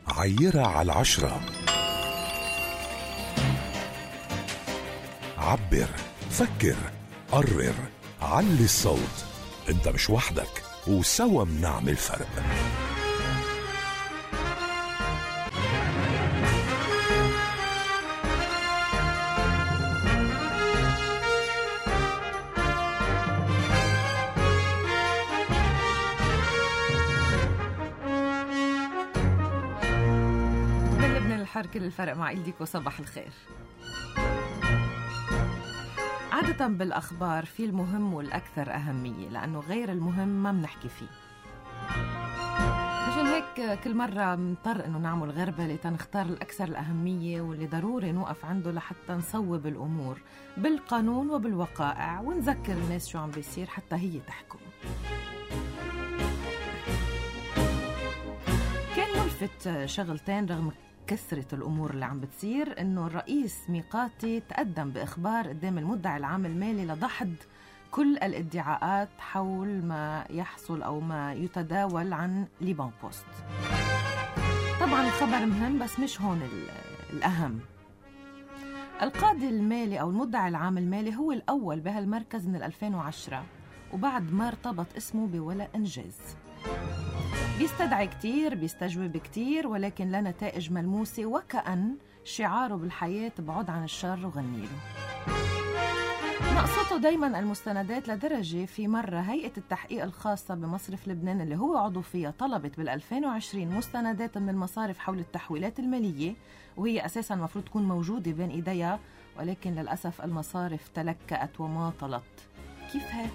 عيرة على 10. عبر، فكر، قرر، علي الصوت. انت مش وحدك، وسوا بنعمل فرق. كل الفرق مع إيديك وصباح الخير. عادة بالأخبار في المهم والأكثر أهمية، لأنه غير المهم ما بنحكي فيه. مشان هيك كل مرة بنضطر إنه نعمل غربلة تنختار الأكثر الأهمية واللي ضروري نوقف عنده لحتى نصوب الأمور بالقانون وبالوقائع، ونذكر الناس شو عم بيصير حتى هي تحكم. كان ملفت شغلتين رغم كثرة الأمور اللي عم بتصير، إنه الرئيس ميقاتي تقدم بإخبار قدام المدعي العام المالي لدحض كل الادعاءات حول ما يحصل أو ما يتداول عن ليبان بوست. طبعا الخبر مهم بس مش هون الأهم. القاضي المالي أو المدعي العام المالي هو الأول بهالمركز من 2010، وبعد ما ارتبط اسمه بولا إنجاز. بيستدعي كتير، بيستجوب كتير، ولكن لا نتائج ملموسة، وكأن شعاره بالحياة بعد عن الشر وغنيله. نقصته دايما المستندات لدرجة في مرة هيئة التحقيق الخاصة بمصرف لبنان اللي هو عضو فيها طلبت بال2020 مستندات من المصارف حول التحويلات المالية، وهي أساسا مفروض تكون موجودة بين إيديها، ولكن للأسف المصارف تلكأت وما طلت. كيف هيك؟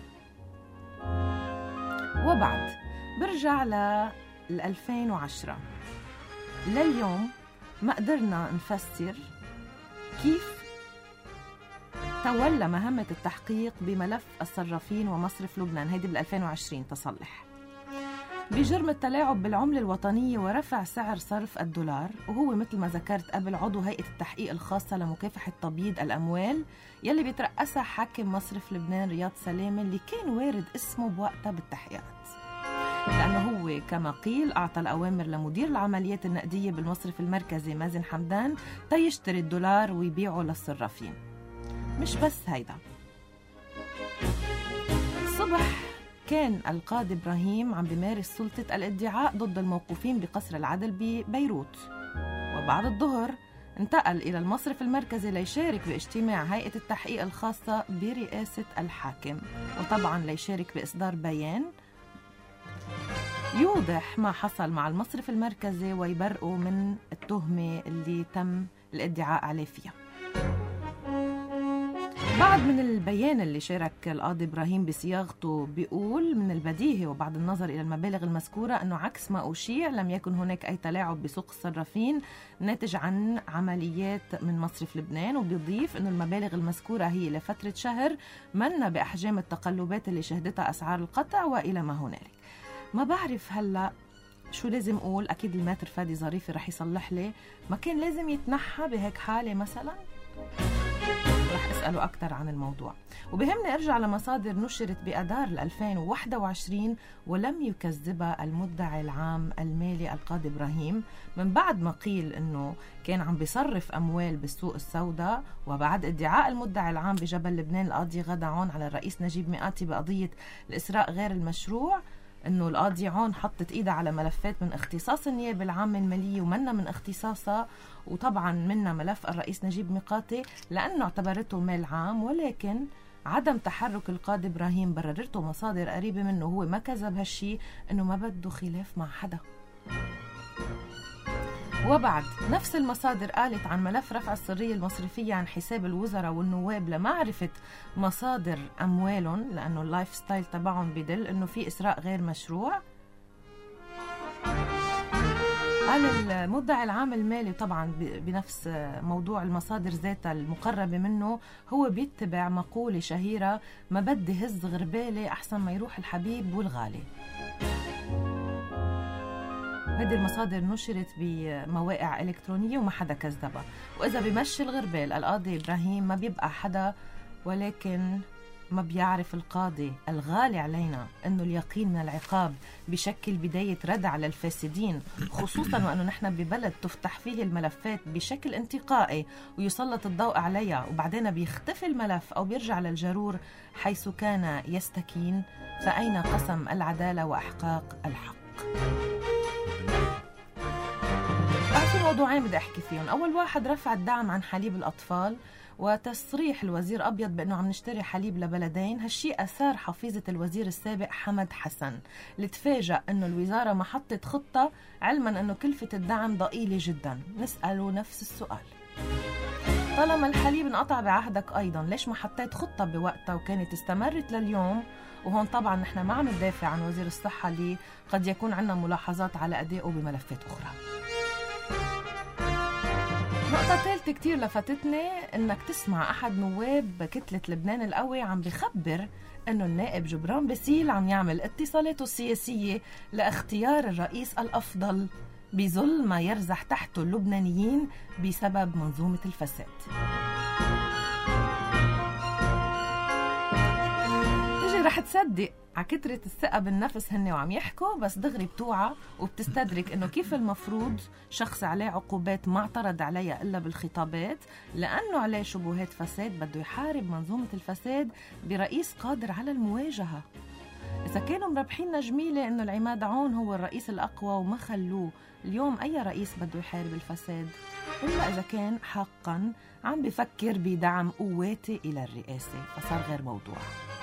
وبعد برجع ل2010 لليوم ما قدرنا نفسر كيف تولى مهمة التحقيق بملف الصرافين ومصرف لبنان، هيدي بال2020 تصلح، بجرم التلاعب بالعملة الوطنية ورفع سعر صرف الدولار، وهو مثل ما ذكرت قبل عضو هيئة التحقيق الخاصة لمكافحة تبييض الأموال يلي بيترأسها حاكم مصرف لبنان رياض سلامة، اللي كان وارد اسمه بوقتها بالتحقيقات، لأنه هو كما قيل أعطى الأوامر لمدير العمليات النقدية بالمصرف المركزي مازن حمدان تيشتري الدولار ويبيعه للصرافين. مش بس هيدا، الصبح كان القاضي إبراهيم عم بيمارس سلطة الادعاء ضد الموقوفين بقصر العدل ببيروت، وبعد الظهر انتقل إلى المصرف المركزي ليشارك باجتماع هيئة التحقيق الخاصة برئاسة الحاكم، وطبعا ليشارك بإصدار بيان يوضح ما حصل مع المصرف المركزي ويبرئوا من التهمة اللي تم الادعاء عليه فيها. بعد من البيان اللي شارك القاضي إبراهيم بصياغته بيقول من البديهي وبعد النظر إلى المبالغ المذكورة أنه عكس ما أشيع لم يكن هناك أي تلاعب بسوق الصرافين ناتج عن عمليات من مصرف لبنان، وبيضيف أنه المبالغ المذكورة هي لفترة شهر منا بأحجام التقلبات اللي شهدتها أسعار القطع وإلى ما هنالك. ما بعرف هلأ شو لازم أقول، أكيد الماتر فادي ظريفي رح يصلح لي، ما كان لازم يتنحى بهيك حالة مثلا؟ رح أسأله أكتر عن الموضوع. وبهمني أرجع لمصادر نشرت بأدار 2021 ولم يكذبها المدعي العام المالي القاضي إبراهيم، من بعد ما قيل أنه كان عم بيصرف أموال بالسوق السوداء، وبعد ادعاء المدعي العام بجبل لبنان القاضي غدا عون على الرئيس نجيب ميقاتي بقضية الإسراء غير المشروع، أنه القاضي عون حطت إيدها على ملفات من اختصاص النيابة العامة المالية ومنا من اختصاصها، وطبعا منا ملف الرئيس نجيب ميقاتي لأنه اعتبرته مال عام، ولكن عدم تحرك القاضي إبراهيم بررته مصادر قريبة منه هو ما كذب هالشي، أنه ما بده خلاف مع حدا. وبعد نفس المصادر قالت عن ملف رفع السرية المصرفية عن حساب الوزراء والنواب لمعرفة مصادر أموالهم، لأنه اللايف ستايل تبعهم بدل أنه في إسراء غير مشروع. قال المدعي العام المالي طبعا بنفس موضوع المصادر ذاتها المقربة منه هو بيتبع مقولة شهيرة: ما بدي هز غربالة أحسن ما يروح الحبيب والغالي. هذه المصادر نشرت بمواقع إلكترونية وما حدا كذبها، وإذا بمشي الغربال القاضي إبراهيم ما بيبقى حدا، ولكن ما بيعرف القاضي الغالي علينا أنه اليقين من العقاب بشكل بداية ردع للفاسدين، خصوصا وأنه نحن ببلد تفتح فيه الملفات بشكل انتقائي ويسلط الضوء عليها وبعدين بيختفي الملف أو بيرجع للجرور حيث كان يستكين؟ فأين قسم العدالة وإحقاق الحق؟ في موضوعين بدي أحكي فيهم. أول واحد رفع الدعم عن حليب الأطفال وتصريح الوزير أبيض بأنه عم نشتري حليب لبلدين. هالشيء أثار حفيظة الوزير السابق حمد حسن اللي تفاجأ أنه الوزارة ما حطت خطة علما أنه كلفة الدعم ضئيلة جدا. نسأله نفس السؤال، طالما الحليب انقطع بعهدك أيضا ليش ما حطيت خطة بوقتها وكانت استمرت لليوم؟ وهون طبعا نحن ما عم ندافع عن وزير الصحة اللي قد يكون عندنا ملاحظات على أدائه بملفات أخرى. نقطة ثالثة كتير لفتتني انك تسمع احد نواب كتلة لبنان القوي عم بخبر انه النائب جبران باسيل عم يعمل اتصالاته السياسية لاختيار الرئيس الافضل بظل ما يرزح تحته اللبنانيين بسبب منظومة الفساد. تجي رح تصدق عكترة الثقة بالنفس هن وعم يحكوا، بس دغري بتوعى وبتستدرك انه كيف المفروض شخص عليه عقوبات ما اعترض عليها الا بالخطابات لانه عليه شبهات فساد بده يحارب منظومة الفساد برئيس قادر على المواجهة. اذا كانوا مربحين جميلة انه العماد عون هو الرئيس الاقوى وما خلوه، اليوم اي رئيس بده يحارب الفساد الا اذا كان حقا عم بفكر بدعم قواتي الى الرئاسة، فصار غير موضوع.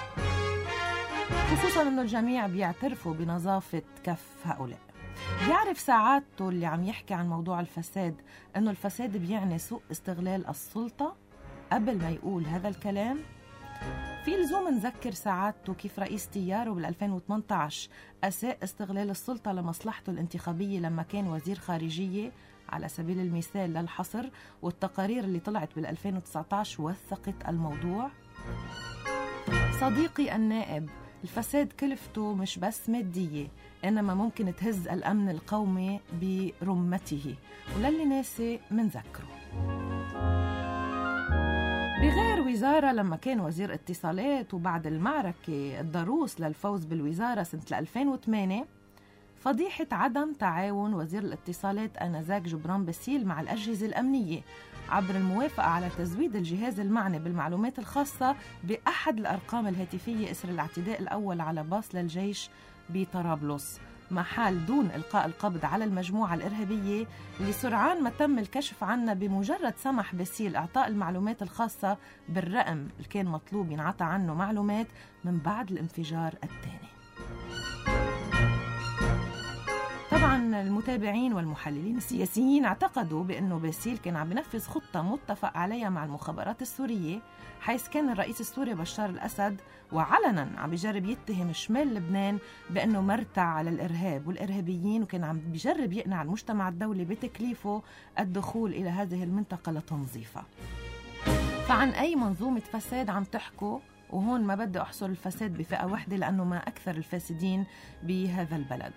خصوصا انه الجميع بيعترفوا بنظافة كف هؤلاء. بيعرف ساعاته اللي عم يحكي عن موضوع الفساد انه الفساد بيعني سوء استغلال السلطة قبل ما يقول هذا الكلام؟ في لزوم نذكر ساعاته كيف رئيس تياره بال2018 أساء استغلال السلطة لمصلحته الانتخابية لما كان وزير خارجية على سبيل المثال للحصر، والتقارير اللي طلعت بال2019 وثقت الموضوع. صديقي النائب، الفساد كلفته مش بس مادية، إنما ممكن تهز الأمن القومي برمته، وللي ناسي منذكره. بغير وزارة لما كان وزير اتصالات وبعد المعركة الضروس للفوز بالوزارة سنة 2008 فضيحة عدم تعاون وزير الاتصالات آنذاك جبران باسيل مع الأجهزة الأمنية عبر الموافقة على تزويد الجهاز المعني بالمعلومات الخاصة بأحد الأرقام الهاتفية إثر الاعتداء الأول على باص للجيش بطرابلس، محال دون إلقاء القبض على المجموعة الإرهابية اللي سرعان ما تم الكشف عنها بمجرد سمح باسيل إعطاء المعلومات الخاصة بالرقم اللي كان مطلوب ينعطى عنه معلومات من بعد الانفجار الثاني. طبعا المتابعين والمحللين السياسيين اعتقدوا بأنه باسيل كان عم بنفذ خطة متفق عليها مع المخابرات السورية، حيث كان الرئيس السوري بشار الأسد وعلنا عم بيجرب يتهم شمال لبنان بأنه مرتع على الإرهاب والإرهابيين، وكان عم بيجرب يقنع المجتمع الدولي بتكليفه الدخول إلى هذه المنطقة لتنظيفها. فعن أي منظومة فساد عم تحكوا؟ وهون ما بدي أحصر الفساد بفئة واحدة لأنه ما أكثر الفاسدين بهذا البلد.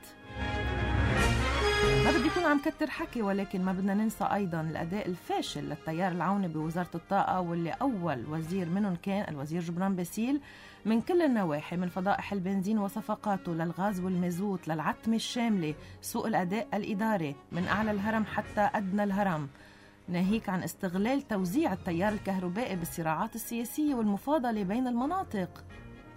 ما بدي يكون عم كتر حكي، ولكن ما بدنا ننسى أيضا الأداء الفاشل للتيار العوني بوزارة الطاقة، واللي أول وزير منهم كان الوزير جبران باسيل من كل النواحي، من فضائح البنزين وصفقاته للغاز والمازوت للعتمة الشاملة، سوء الأداء الإداري من أعلى الهرم حتى أدنى الهرم، ناهيك عن استغلال توزيع التيار الكهربائي بالصراعات السياسية والمفاضلة بين المناطق.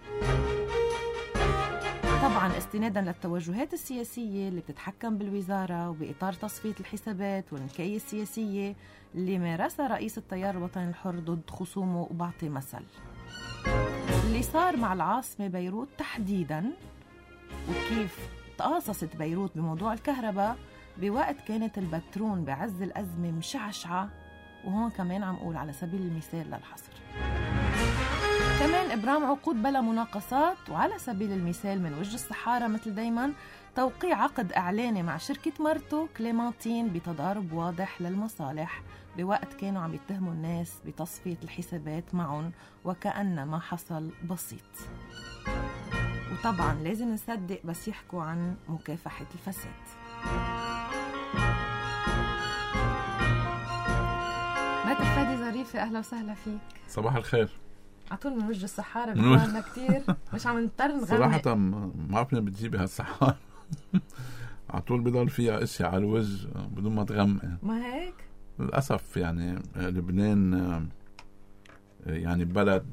طبعا استنادا للتوجهات السياسية اللي بتتحكم بالوزارة وبإطار تصفية الحسابات والنكاية السياسية اللي مارسها رئيس التيار الوطني الحر ضد خصومه. وبعطي مثل اللي صار مع العاصمة بيروت تحديدا، وكيف تقاصصت بيروت بموضوع الكهرباء بوقت كانت البترون بعز الأزمة مشعشعة، وهون كمان عم أقول على سبيل المثال للحصر. كمان إبرام عقود بلا مناقصات، وعلى سبيل المثال من وجه الصحارى مثل دايما توقيع عقد إعلاني مع شركة مرته كليمانتين بتضارب واضح للمصالح بوقت كانوا عم يتهموا الناس بتصفية الحسابات معهم وكأن ما حصل بسيط. وطبعا لازم نصدق بس يحكوا عن مكافحة الفساد. ماتر فادي ظريفة، أهلا وسهلا فيك. صباح الخير. عطول من وجه الصحارى بيطلعنا كتير، مش عم نضطر نغني صراحة ما بعرف منين بتجيبي هالصحارى. عطول بضل فيها اشياء على الوجه بدون ما تغمق. ما هيك للأسف يعني لبنان يعني بلد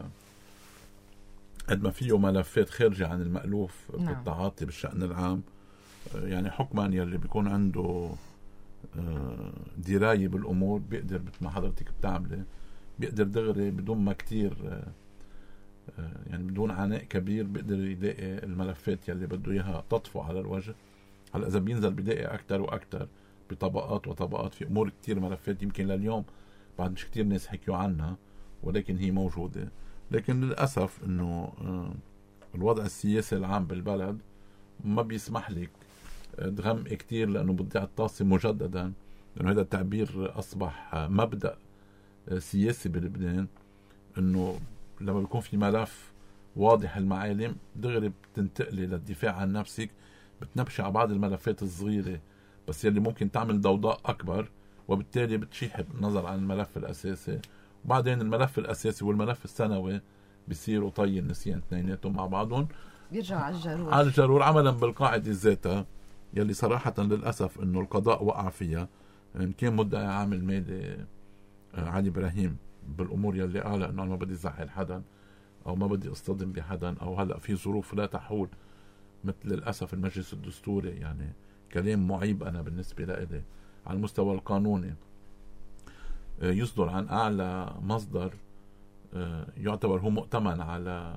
قد ما فيه ملفات خارجة عن المألوف بالتعاطي بالشأن العام، يعني حكما يلي بيكون عنده دراية بالأمور بيقدر مثل ما حضرتك بتعملي، بيقدر دغري بدون ما كتير يعني بدون عناء كبير بيقدر يلاقي الملفات يلي بده إياها تطفو على الوجه. هلا إذا بينزل بدقي أكتر وأكتر بطبقات وطبقات في أمور كتير ملفات يمكن لليوم بعد مش كتير ناس حكيوا عنها ولكن هي موجودة. لكن للأسف إنه الوضع السياسي العام بالبلد ما بيسمح لك تغمق كتير لأنه بتضيع الطاسة مجددا، لأنه هذا التعبير أصبح مبدأ سياسي بلبنان، إنه لما بيكون في ملف واضح المعالم دغري بتنتقلي للدفاع عن نفسك، بتنبشي على بعض الملفات الصغيرة بس يلي ممكن تعمل ضوضاء أكبر، وبالتالي بتشيح النظر عن الملف الأساسي، وبعدين الملف الأساسي والملف الثانوي بيصيروا طي النسيان اثنيناتهم مع بعضهم، بيرجعوا على الجرور عملا بالقاعدة ذاتها يلي صراحة للأسف إنه القضاء وقع فيها. يعني كان مدعي عامل مالي علي إبراهيم بالأمور يلي قال إنه ما بدي زعل حدا أو ما بدي أصطدم بحدا أو هلأ في ظروف لا تحول، مثل للأسف المجلس الدستوري، يعني كلام معيب أنا بالنسبة لي على المستوى القانوني يصدر عن أعلى مصدر يعتبر هو مؤتمن على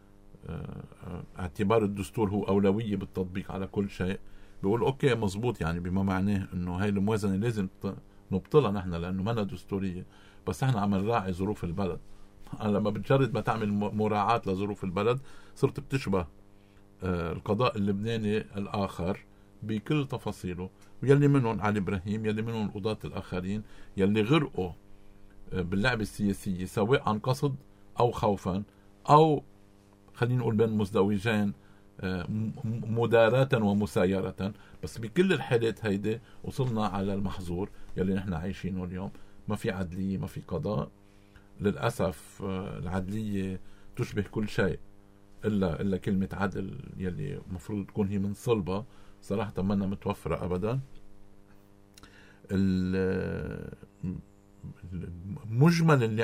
اعتبار الدستور هو أولوية بالتطبيق على كل شيء، بيقول أوكي مزبوط، يعني بما معناه إنه هاي الموازنة لازم نبطلها نحن لأنه منا دستورية، بس احنا عم نراعي ظروف البلد. لما بتجرد ما تعمل مراعاة لظروف البلد صرت بتشبه القضاء اللبناني الآخر بكل تفاصيله، ويلي منهم علي إبراهيم، يلي منهم القضاة الآخرين يلي غرقوا باللعبة السياسية سواء عن قصد أو خوفا أو خلينا نقول بين مزدوجين مداراة ومسايرة، بس بكل الحالات هيدي وصلنا على المحظور يلي نحن عايشينه اليوم. ما في عدلية، ما في قضاء، للأسف العدلية تشبه كل شيء إلا كلمة عدل يلي مفروض تكون هي من صلبة، صراحة منا متوفرة أبدا. مجمل اللي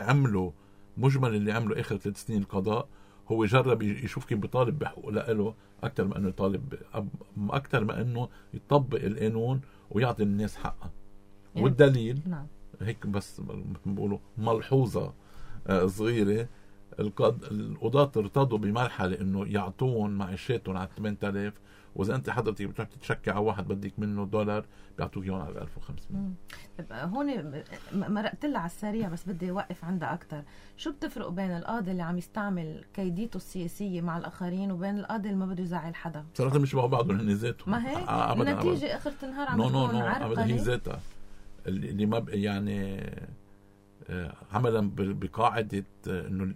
عمله آخر 3 سنين القضاء هو جرب يشوف كيف بيطالب بحقوق لإله أكتر ما أنه يطالب، أكتر ما أنه يطبق القانون ويعطي الناس حقها. والدليل هيك بس بقولوا ملحوظة صغيرة، القضاة ارتضوا بمرحلة انه يعطون معيشاتهم على 8000، واذا انت حضرتك بتروح تتشكي على واحد بدك منه $، بيعطوك اياهم على 1500. طيب هون مرقت لها على السريع بس بدي اوقف عندها اكثر. شو بتفرق بين القاضي اللي عم يستعمل كيديته السياسية مع الاخرين وبين القاضي اللي ما بده يزعل حدا؟ صراحة مش بيشبهوا بعضهم هن ذاتهم. ما هيك النتيجة اخر النهار عم تكون عرقلة. هي ذاتها اللي ما يعني عملا بقاعدة انه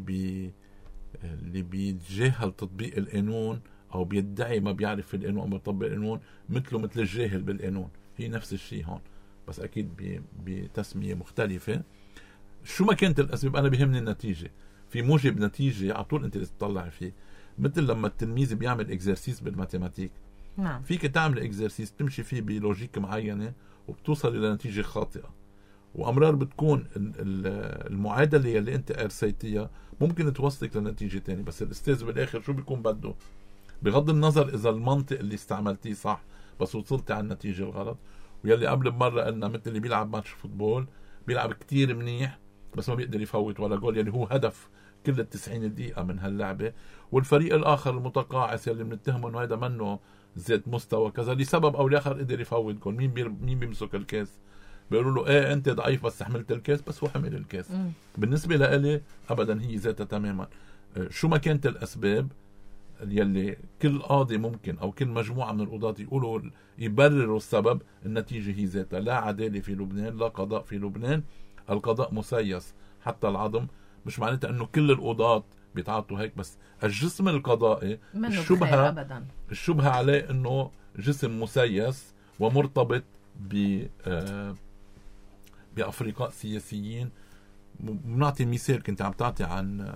اللي بيتجاهل تطبيق القانون او بيدعي ما بيعرف في القانون او بيطبق القانون مثل الجاهل بالقانون، هي نفس الشيء هون بس اكيد بتسمية مختلفة. شو ما كانت الاسباب انا بيهمني النتيجة، في موجب نتيجة على طول انت تطلع فيه، مثل لما التلميذ بيعمل اكزرسيس بالماتيماتيك. نعم. فيك تعمل اكزرسيس تمشي فيه بلوجيك معينة وبتوصل الى نتيجة خاطئة، وأمرار بتكون المعادلة اللي أنت أرسيتيها ممكن توصلك لنتيجة تانية، بس الأستاذ بالآخر شو بيكون بده بغض النظر إذا المنطق اللي استعملتيه صح بس وصلت على النتيجة الغلط. ويلي قبل بمرة قلنا مثل اللي بيلعب ماتش فوتبول بيلعب كتير منيح بس ما بيقدر يفوت ولا جول، يلي هو هدف كل 90 دقيقة من هاللعبة، والفريق الآخر المتقاعس يلي بنتهمه إنه هذا منه زاد مستوى كذا لسبب أو لآخر قدر يفوت جول. مين بيمسك الكاس؟ بيقولوا له ايه انت ضعيف بس حملت الكاس، بس هو حمل الكاس. بالنسبة لإلي ابدا هي ذاتها تماما. شو ما كانت الاسباب يلي كل قاضي ممكن او كل مجموعة من القضاة يقولوا يبرروا السبب، النتيجة هي ذاتها. لا عدالة في لبنان، لا قضاء في لبنان، القضاء مسيس حتى العظم. مش معناتها انه كل القضاة بيتعاطوا هيك، بس الجسم القضائي الشبهة عليه انه جسم مسيس ومرتبط بأفرقاء سياسيين بنعطي مثال كنت عم تعطي عن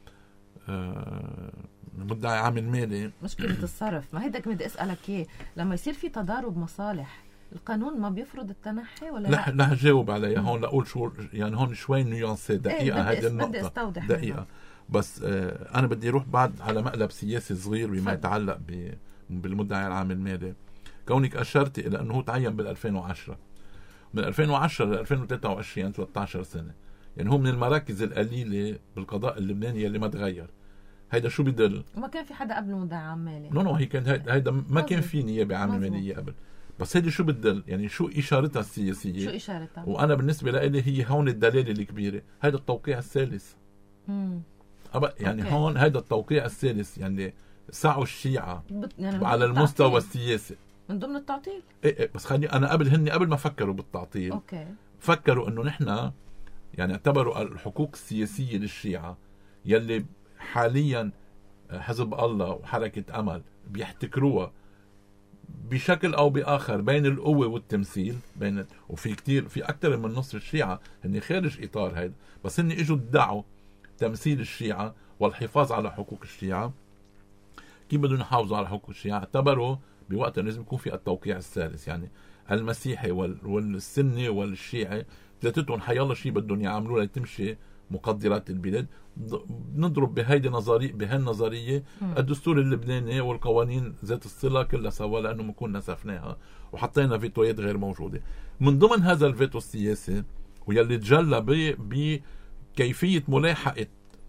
مدعي عام المالي. مشكلة الصرف، ما هيدا كنت أسألك إيه، لما يصير في تضارب مصالح القانون ما بيفرض التنحي ولا لا؟ لا هجاوب عليها هون، لأقول شو يعني هون شوي نيونسي دقيقة. هذه النقطة دقيقة بس. أنا بدي أروح بعد على مقلب سياسي صغير بما يتعلق بالمدعي العام المالي. كونك أشرت إلى أنه تعين بال2010، من 2010 ل 2023 13 سنة، يعني هو من المراكز القليلة بالقضاء اللبناني اللي ما تغير. هيدا شو بدل؟ وما كان في حدا قبل مدعي عام مالي. نو هي كان هيدا ما كان في نيابة عامة مالية قبل. بس هيدي شو بدل؟ يعني شو إشارتها السياسية؟ شو إشارتها؟ وأنا بالنسبة لي هي هون الدلالة الكبيرة، هيدا التوقيع الثالث. يعني أوكي. هون هيدا التوقيع الثالث، يعني سعوا الشيعة يعني على المستوى السياسي من ضمن التعطيل. إيه بس خليني أنا قبل ما فكروا بالتعطيل، أوكي. فكروا إنه نحن يعني اعتبروا الحقوق السياسية للشيعة يلي حاليا حزب الله وحركة أمل بيحتكروها بشكل أو بآخر بين القوة والتمثيل، في أكثر من نصف الشيعة هن خارج إطار هيدا، بس هن إجوا ادعوا تمثيل الشيعة والحفاظ على حقوق الشيعة. كيف بدهم يحافظوا على حقوق الشيعة؟ اعتبروا بوقت لازم يكون في التوقيع الثالث، يعني المسيحي والسني والشيعي ثلاثتهم حيالله شيء بدهم يعملوا لتمشي مقدرات البلاد. نضرب بهالنظرية الدستور اللبناني والقوانين ذات الصلة كلها سوا، لأنه بنكون نسفناها وحطينا فيتويات غير موجودة. من ضمن هذا الفيتو السياسي ويلي تجلى بكيفية ملاحقة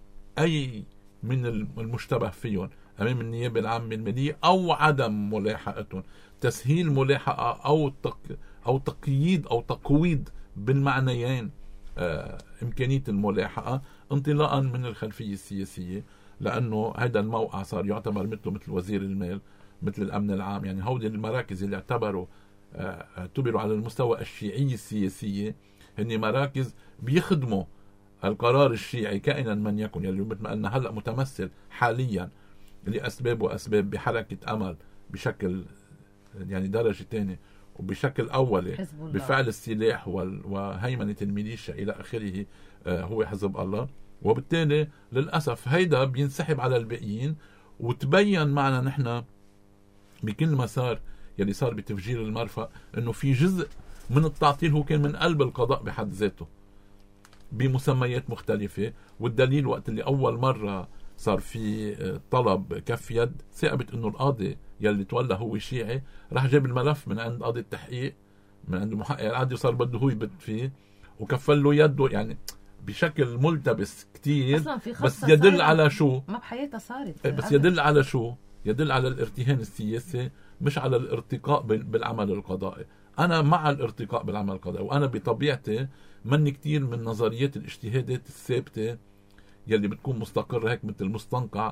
أي من المشتبه فيهم أمام النيابة العامة المالية أو عدم ملاحقتهم، تسهيل ملاحقة أو تقييد أو تقويض بالمعنيين إمكانية الملاحقة انطلاقا من الخلفية السياسية، لأنه هذا الموقع صار يعتبر مثل وزير المال، مثل الأمن العام. يعني هودي المراكز اللي اعتبروا على المستوى الشيعي السياسية هن مراكز بيخدموا القرار الشيعي كائنا من يكن، يعني مثل ما قلنا هلأ متمثل حاليا لأسباب وأسباب بحركة أمل بشكل يعني درجة تانية، وبشكل أولي بفعل السلاح وهيمنة الميليشيا إلى آخره هو حزب الله. وبالتالي للأسف هيدا بينسحب على الباقيين. وتبين معنا نحن بكل مسار يلي صار بتفجير المرفأ أنه في جزء من التعطيل هو كان من قلب القضاء بحد ذاته بمسميات مختلفة. والدليل وقت اللي أول مرة صار في طلب كف يد ثابت انه القاضي يلي تولى هو شيعي، راح جاب الملف من عند قاضي التحقيق من عند محقق العادي وصار بده هو يبت فيه وكفل له يده، يعني بشكل ملتبس كتير. بس يدل على شو؟ ما بحياتها صارت، بس يدل على شو؟ يدل على الارتهان السياسي مش على الارتقاء بالعمل القضائي. انا مع الارتقاء بالعمل القضائي، وانا بطبيعتي من كتير من نظريات الاجتهادات الثابته يلي بتكون مستقرة هيك مثل المستنقع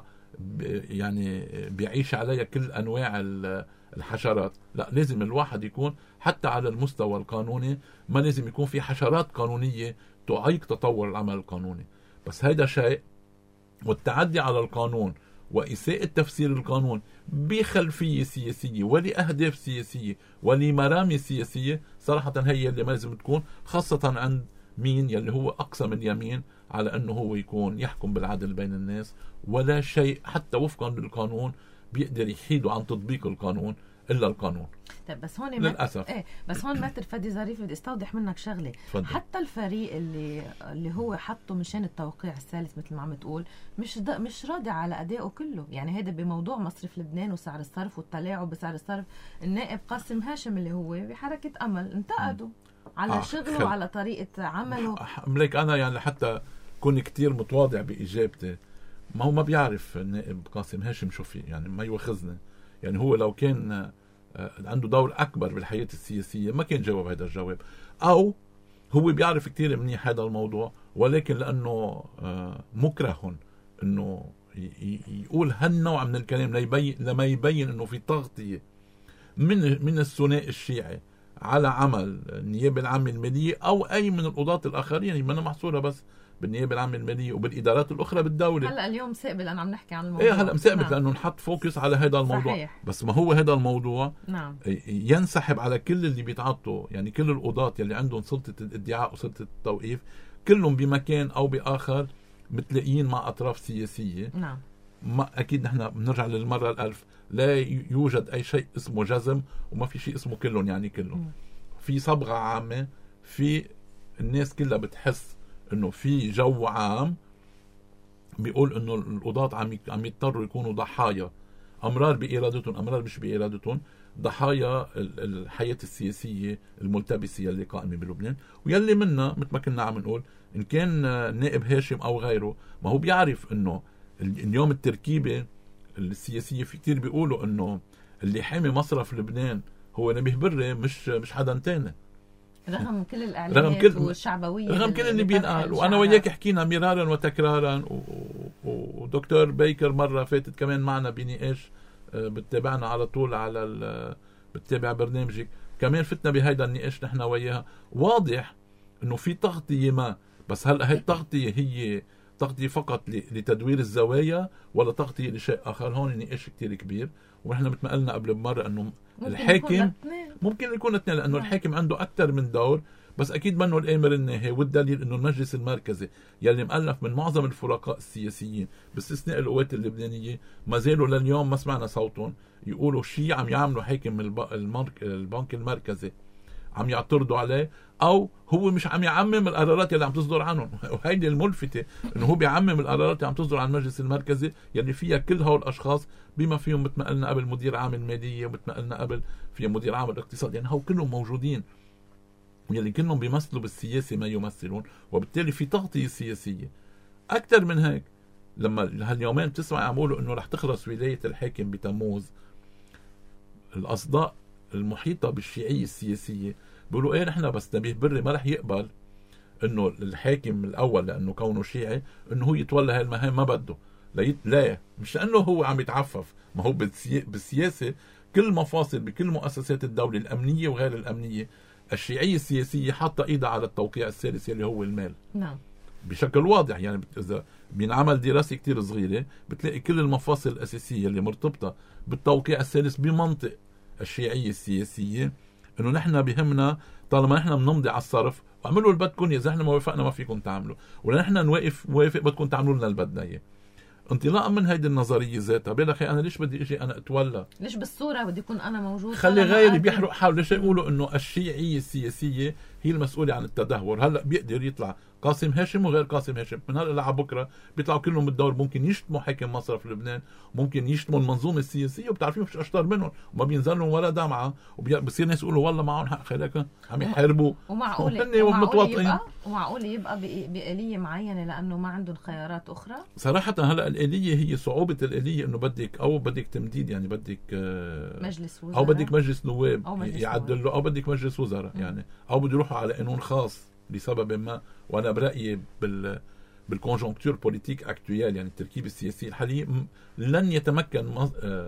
يعني بيعيش عليها كل أنواع الحشرات. لا، لازم الواحد يكون حتى على المستوى القانوني ما لازم يكون في حشرات قانونية تعيق تطور العمل القانوني. بس هيدا شيء، والتعدي على القانون وإساءة تفسير القانون بخلفية سياسية ولأهداف سياسية ولمرامي سياسية صراحة هي اللي ما لازم تكون، خاصة عند مين يلي هو أقسم اليمين على أنه هو يكون يحكم بالعدل بين الناس، ولا شيء حتى وفقا للقانون بيقدر يحيدوا عن تطبيق القانون إلا القانون. طيب بس هون للأسف بس هون ماتر فادي ظريف بدي استوضح منك شغله. فضل. حتى الفريق اللي هو حطه مشان التوقيع الثالث مثل ما عم تقول مش راضي على أدائه كله. يعني هذا بموضوع مصرف لبنان وسعر الصرف والتلاعب بسعر الصرف، النائب قاسم هاشم اللي هو بحركة أمل انتقدوا على شغله وعلى طريقة عمله. ملك أنا يعني حتى كون كتير متواضع بإجابتي، ما هو ما بيعرف النائب قاسم هاشم شو فيه، يعني ما يوخزني. يعني هو لو كان عنده دور أكبر بالحياة السياسية ما كان جاوب هذا الجواب، أو هو بيعرف كتير منيح هذا الموضوع ولكن لأنه مكره أنه يقول هالنوع من الكلام لما يبين أنه في تغطية من الثنائي الشيعي على عمل النيابة العامة المالية أو أي من القضاة الآخرين. يعني ما محصورة بس بالنيابه العامه الماليه وبالادارات الاخرى بالدوله. هلا اليوم ثاقبه لان عم نحكي عن الموضوع. ايه هلا مثقبت نعم. لانه نحط فوكس على هذا الموضوع. صحيح. بس ما هو هذا الموضوع نعم. ينسحب على كل اللي بيتعاطوا، يعني كل القضاة يلي عندهم سلطه الادعاء وسلطه التوقيف، كلهم بمكان او باخر متلاقيين مع اطراف سياسيه. نعم. ما اكيد نحن بنرجع للمره الالف، لا يوجد اي شيء اسمه جزم وما في شيء اسمه كلهم يعني كلهم. في صبغه عامه، في الناس كلها بتحس انه في جو عام بيقول انه القضاة عم يضطروا يكونوا ضحايا، امرار بارادتهم امرار مش بارادتهم، ضحايا الحياه السياسيه الملتبسه اللي قائمه بلبنان، ويلي منا مثل ما كنا عم نقول ان كان نائب هاشم او غيره، ما هو بيعرف انه اليوم التركيبه السياسيه في كتير بيقولوا انه اللي حامي مصرف لبنان هو نبيه بري مش حدا تاني، رغم كل الاعلانات والشعبويه، رغم كل اللي بينقال. وانا وياك حكينا مرارا وتكرارا، ودكتور بيكر مره فاتت كمان معنا بنقاش بتتابعنا على طول على بتتابع برنامجك، كمان فتنا بهيدا النقاش نحن وياها. واضح انه في تغطيه ما، بس هلا هي التغطيه هي تغطيه فقط لتدوير الزوايا ولا تغطيه لشيء اخر؟ هون نقاش كتير كبير. ونحن مثل ما قلنا قبل بمره انه الحاكم ممكن يكون اثنين، لانه الحاكم عنده اكثر من دور، بس اكيد منه الامر الناهي. والدليل انه المجلس المركزي يلي مؤلف من معظم الفرقاء السياسيين باستثناء القوات اللبنانيه ما زالوا لليوم ما سمعنا صوتهم يقولوا شيء عم يعملوا حاكم البنك المركزي عم يعترضوا عليه، او هو مش عم يعمم القرارات اللي عم تصدر عنهم. وهيدي الملفتة انه هو بيعمم القرارات اللي عم تصدر عن المجلس المركزي يلي فيها كل هول الاشخاص، بما فيهم مثل ما قلنا قبل مدير عام الماليه، ومثل ما قلنا قبل في مدير عام الاقتصاد، يعني هو كلهم موجودين يلي كلهم بيمثلوا بالسياسه ما يمثلون، وبالتالي في تغطيه سياسيه. اكثر من هيك، لما هاليومين بتسمع عم يقولوا انه رح تخلص ولايه الحاكم بتموز، الاصداء المحيطه بالشيعيه السياسيه بيقولوا ايه نحن بس نبيه بري ما رح يقبل انه الحاكم الاول لانه كونه شيعي انه هو يتولى هاي المهام، ما بده. لا مش لانه هو عم يتعفف، ما هو بالسياسه كل مفاصل بكل مؤسسات الدوله الامنيه وغير الامنيه الشيعيه السياسيه حاطه ايدها على التوقيع الثالث اللي هو المال. نعم. بشكل واضح، يعني اذا بينعمل دراسه كتير صغيره بتلاقي كل المفاصل الاساسيه اللي مرتبطه بالتوقيع الثالث بمنطق الشيعيه السياسيه انه نحن بهمنا طالما نحن بنمضي على الصرف واعملوا اللي بدكم، اذا احنا ما وافقنا ما فيكم تعملوا، ولا نحن نوافق بدكم تعملوا لنا اللي بدنا اياه. انطلاقا من هيدي النظريه ذاتها بالاخير انا ليش بدي اجي انا اتولى؟ ليش بالصوره بدي اكون انا موجود؟ خلي غيري بيحرق حاله. ليش يقولوا انه الشيعيه السياسيه هي المسؤوله عن التدهور؟ هلا بيقدر يطلع قاسم هاشم وغير قاسم هاشم، من هلا لعب بكره بيطلعوا كلهم بالدور، ممكن يشتموا حاكم مصرف لبنان، ممكن يشتموا المنظومه السياسيه، وبتعرفين مش اشطر منهم وما بينزل لهم ولا دمعه، وبصير ناس يقولوا والله معهم حق خليك عم يحاربوا. ومعقول يبقى بآلية معينه لانه ما عندهم خيارات اخرى. صراحه هلا الآلية هي صعوبه الآلية انه بدك تمديد، يعني بدك مجلس وزراء او بدك مجلس نواب يعدل له، او بدك مجلس وزراء يعني، او بده يروحوا على قانون خاص لسبب ما. وانا برايي بالكونجونكتور بوليتيك اكتويال، يعني التركيب السياسي الحالي، لن يتمكن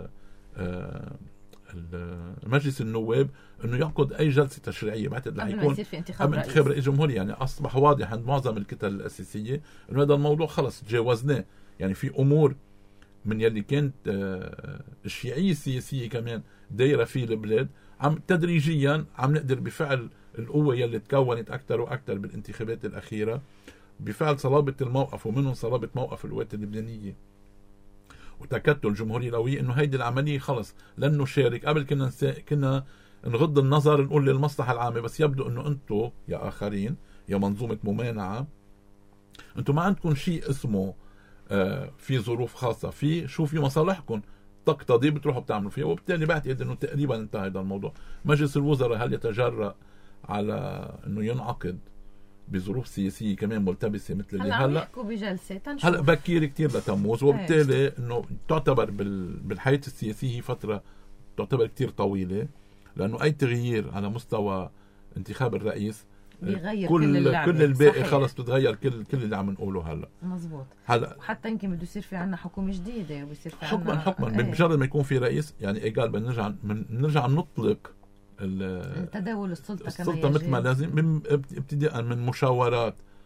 مجلس النواب انه يعقد اي جلسه تشريعيه. بعتقد رح يكون في انتخاب رئيس جمهوري، يعني اصبح واضح عند معظم الكتل الاساسيه انه هذا الموضوع خلص تجاوزناه. يعني في امور من يلي كانت الشيعيه السياسيه كمان دايره في البلاد، عم تدريجيا عم نقدر بفعل القوة يلي تكونت أكثر وأكثر بالانتخابات الأخيرة، بفعل صلابة الموقف ومنهم صلابة موقف القوات اللبنانية وتكتل الجمهورية القوية، إنه هيدي العملية خلص لن نشارك. قبل كنا نغض النظر نقول للمصلحة العامة، بس يبدو إنه أنتم يا آخرين يا منظومة ممانعة أنتم ما عندكم شيء اسمه في ظروف خاصة، في مصالحكم تقتضي بتروحوا بتعملوا فيها. وبالتالي بعتقد إنه تقريبا انتهى هذا الموضوع. مجلس الوزراء هل يتجرأ على انه ينعقد بظروف سياسيه كمان ملتبسه مثل اللي هلا بجلسه هلا بكير كتير لتموز، وبالتالي انه تعتبر بالحياه السياسيه هي فتره تعتبر كتير طويله، لانه اي تغيير على مستوى انتخاب الرئيس بيغير كل الباقي خلص بتتغير كل اللي عم نقوله هلا. مظبوط. هلا حتى يمكن بده يصير في عنا حكومه جديده وبيصير في حكما بمجرد ما يكون في رئيس، يعني ايجال بنرجع نطلق تداول السلطة مثل ما لازم، ابتداء من مشاورات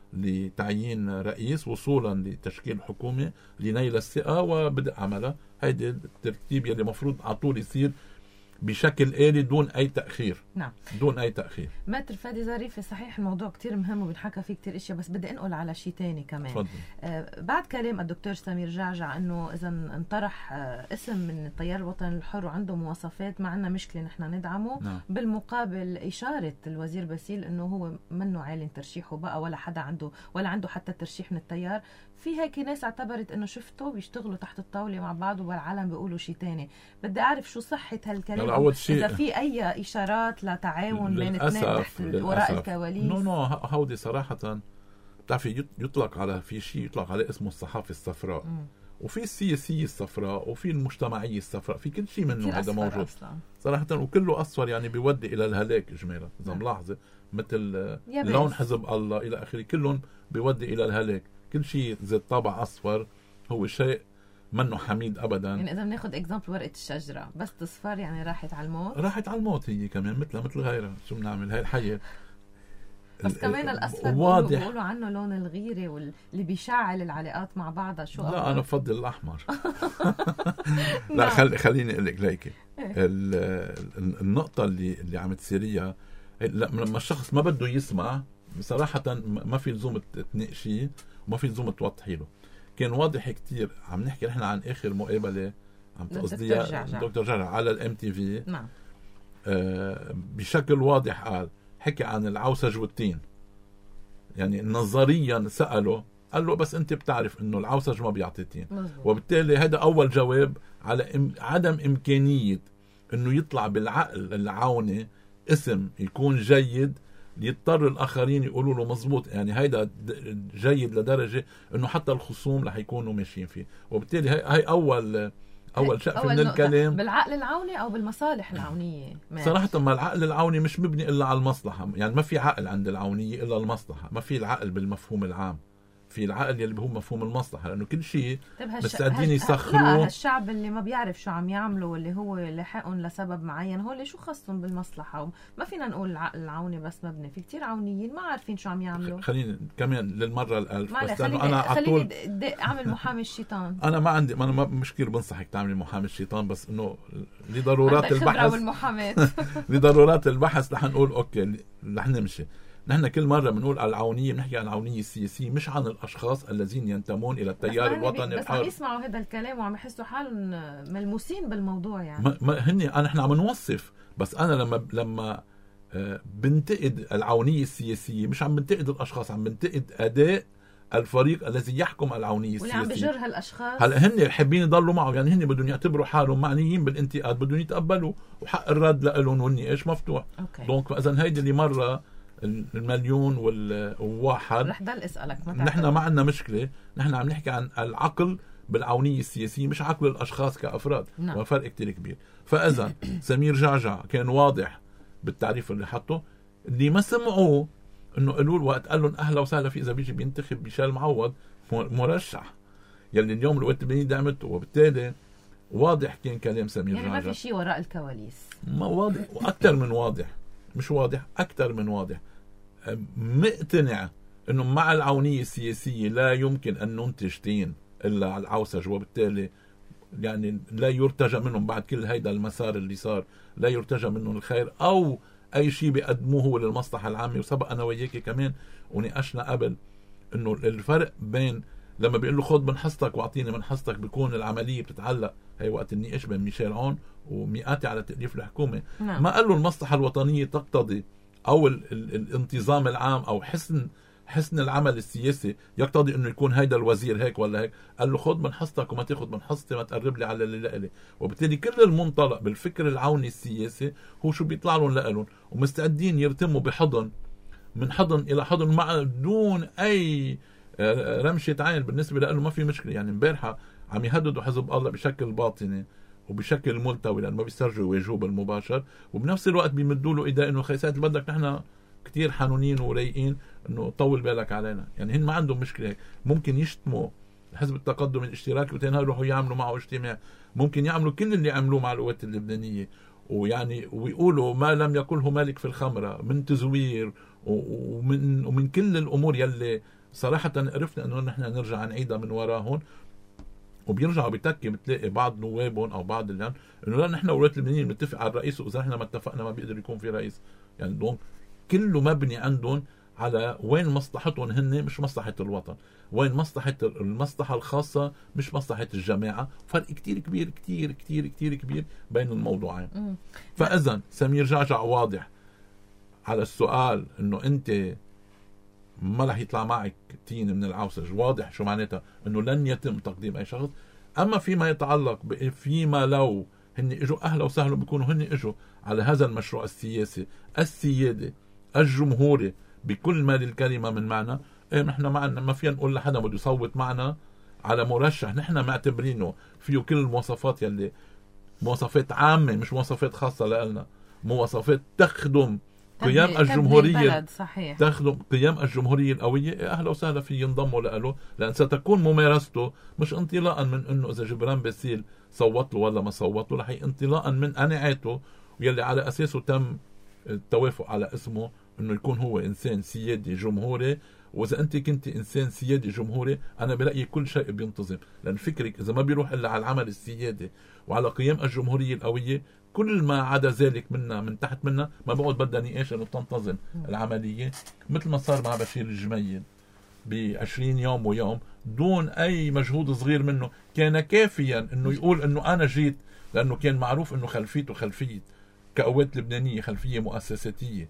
لتعيين رئيس وصولا لتشكيل حكومة لنيل الثقة وبدء عملها. هيدي الترتيب يلي مفروض على طول يصير بشكل آلي دون أي تأخير. نعم، دون أي تأخير. ماتر فادي ظريفة، صحيح الموضوع كتير مهم وبنحكى فيه كتير اشياء، بس بدي انقل على شيء تاني كمان. فضل. بعد كلام الدكتور سمير جعجع انه اذا انطرح اسم من التيار الوطني الحر وعنده مواصفات ما عندنا مشكلة نحن ندعمه. نعم. بالمقابل اشارة الوزير باسيل انه هو منه عالن ترشيحه بقى ولا حدا عنده ولا عنده حتى ترشيح من التيار. في هيك ناس اعتبرت انه شفتوا بيشتغلوا تحت الطاولة مع بعض والعالم بيقولوا شيء تاني. بدي اعرف شو صحة هالكلام، أول شيء اذا في اي اشارات لتعاون بين اثنين تحت وراء الكواليس. هودي صراحة بتعرفي يطلق على في شيء يطلق عليه اسمه الصحافة الصفراء، وفي السياسية الصفراء، وفي المجتمعية الصفراء، في كل شيء منه هذا موجود أصلاً. صراحة، وكله أصفر يعني بيودي إلى الهلاك إجمالا. إذا ملاحظة مثل لون حزب الله إلى آخره كلهم بيودي إلى الهلاك. كل شيء ذات طابع أصفر هو شيء منه حميد أبدا. يعني إذا بناخد إكزامبل ورقة الشجرة بس تصفر يعني راحت على الموت. راحت على الموت هي كمان مثل غيرها. شو بنعمل؟ هاي الحياة. بس كمان الأصفر بيقولوا عنه لون الغيرة واللي بيشعل العلاقات مع بعضها. شو لا أفضل؟ أنا بفضل الأحمر. لا خليني أقول لك ليكي النقطة اللي عم تصيريها لما الشخص ما بده يسمع بصراحة ما في لزوم تناقشيه وما في لزوم توضحي له. كان واضح كتير. عم نحكي نحن عن آخر مقابلة عم تقصديها دكتور جعجع على الMTV. نعم. بشكل واضح حكي عن العوسج والتين. يعني نظريا سأله قال له بس انت بتعرف انه العوسج ما بيعطي تين، وبالتالي هذا اول جواب على عدم امكانية انه يطلع بالعقل العوني اسم يكون جيد يضطر الاخرين يقولوا له مزبوط. يعني هيدا جيد لدرجة انه حتى الخصوم رح يكونوا ماشيين فيه. وبالتالي هاي اول شقفة من الكلام. بالعقل العوني او بالمصالح العونية. صراحة ما العقل العوني مش مبني الا على المصلحة. يعني ما في عقل عند العونية الا المصلحة. ما في العقل بالمفهوم العام، في العقل يلي هو مفهوم المصلحة، لأنه كل شيء مستعدين يسخروه. لا هالشعب اللي ما بيعرف شو عم يعملوا واللي هو لاحقهم لسبب معين هو اللي شو خصهم بالمصلحة. ما فينا نقول العقل العوني بس مبني. في كتير عونيين ما عارفين شو عم يعملوا. خليني كمان للمرة الألف بس أنا خليني أعمل محامي الشيطان. أنا ما عندي ما مشكلة بنصحك تعملي محامي الشيطان، بس إنه لضرورات البحث لضرورات البحث رح نقول أوكي رح نمشي. نحن كل مرة بنقول على العونية بنحكي عن العونية السياسية مش عن الأشخاص الذين ينتمون إلى التيار الوطني الحر. بس عم يسمعوا هذا الكلام وعم يحسوا حالهم ملموسين بالموضوع. يعني نحن عم نوصف. بس أنا لما بنتقد العونية السياسية مش عم بنتقد الأشخاص، عم بنتقد أداء الفريق الذي يحكم العونية السياسية. واللي عم بجر هالأشخاص هلا هن حابين يضلوا معه. يعني هن بدهم يعتبروا حالهم معنيين بالانتقاد، بدهم يتقبلوا وحق الرد لهم والنقاش مفتوح. دونك إذا هيدي اللي مرة المليون والواحد رح ضل اسالك. نحن ما عندنا مشكله. نحن عم نحكي عن العقل بالعونيه السياسيه مش عقل الاشخاص كافراد. وفرق كتير كبير. فاذا سمير جعجع كان واضح بالتعريف اللي حطه. اللي ما سمعوه انه قالوا له وقت قال لهم اهلا وسهلا في اذا بيجي بينتخب ميشيل معوض مرشح يلي اليوم الوقت البنيه دعمته. وبالتالي واضح كان كلام سمير جعجع. يعني ما في شيء وراء الكواليس. ما واضح واكثر من واضح. مش واضح اكثر من واضح. مقتنع انه مع العونية السياسية لا يمكن ان ننتج تين الا على العوسج. وبالتالي يعني لا يرتجى منهم بعد كل هيدا المسار اللي صار لا يرتجى منهم الخير او اي شيء بيقدموه هو للمصلحة العامة. وسبق انا وياكي كمان ونقاشنا قبل انه الفرق بين لما بيقول له خذ من حصتك واعطيني من حصتك بيكون العملية بتتعلق هي وقت النقاش بين ميشيل عون ومئاتي على تأليف الحكومة. ما قال له المصلحة الوطنية تقتضي او الانتظام العام او حسن العمل السياسي يقتضي انه يكون هيدا الوزير هيك ولا هيك. قال له خذ من حصتك وما تاخذ من حصتي، ما تقرب لي على اللي لإلي. وبالتالي كل المنطلق بالفكر العوني السياسي هو شو بيطلع لهم لإلهم، ومستعدين يرتموا بحضن من حضن الى حضن مع دون اي رمشة عين بالنسبة لإله. ما في مشكلة. يعني امبارحة عم يهددوا حزب الله بشكل باطني وبشكل ملتوي لأنه ما بيسترجوا يواجهوه بالمباشر، وبنفس الوقت بيمدوا له إيداء إنه خيسات اللي بدك نحن كتير حنونين ورايقين إنه طول بالك علينا. يعني هن ما عندهم مشكلة. ممكن يشتموا حزب التقدم الاشتراكي وتنها يروحوا يعملوا معه اجتماع. ممكن يعملوا كل اللي عملوه مع القوات اللبنانية ويعني ويقولوا ما لم يقله مالك في الخمرة من تزوير ومن كل الأمور يلي صراحة عرفنا انه نحن نرجع نعيدها من وراهم، وبيرجعوا بتكي بتلاقي بعض نوابهم او بعض اللي انه لا نحن ولاة اللبنانيين بنتفق على الرئيس، واذا احنا ما اتفقنا ما بيقدر يكون في رئيس. يعني دون كله مبني عندهم على وين مصلحتهم هن، مش مصلحة الوطن، وين المصلحة الخاصة مش مصلحة الجماعة. فرق كتير كبير كتير كتير كتير كبير بين الموضوعين. فإذا سمير جعجع واضح على السؤال انه انت ما رح يطلع معك تين من العوسج، واضح شو معناتها انه لن يتم تقديم اي شخص. اما فيما يتعلق فيما لو هن اجوا، اهلا وسهلا بيكونوا هن اجوا على هذا المشروع السياسي السيادي الجمهوري بكل ما للكلمة من معنى. ايه نحن معنا، ما فينا نقول لحدا بده يصوت معنا على مرشح نحن معتبرينه فيه كل المواصفات يلي مواصفات عامة مش مواصفات خاصة لنا، مواصفات تخدم قيام الجمهورية، صحيح. تخدم قيام الجمهورية القوية. أهلا وسهلا في ينضموا له، لأن ستكون ممارسته مش انطلاقا من أنه إذا جبران باسيل صوت له ولا ما صوت له، رح انطلاقا من قناعاته واللي على أساسه تم التوافق على اسمه أنه يكون هو إنسان سيادي جمهوري. وإذا أنت كنت إنسان سيادي جمهوري، أنا برأيي كل شيء بينتظم، لأن فكرك إذا ما بيروح إلا على العمل السيادي وعلى قيام الجمهورية القوية، كل ما عدا ذلك منا من تحت منا ما بقعد بدها نقاش انه تنتظم العمليه، مثل ما صار مع بشير الجميل ب20 يوم ويوم دون اي مجهود صغير منه. كان كافيا انه يقول انه انا جيت، لانه كان معروف انه خلفيته خلفيه كقوات لبنانيه، خلفيه مؤسساتيه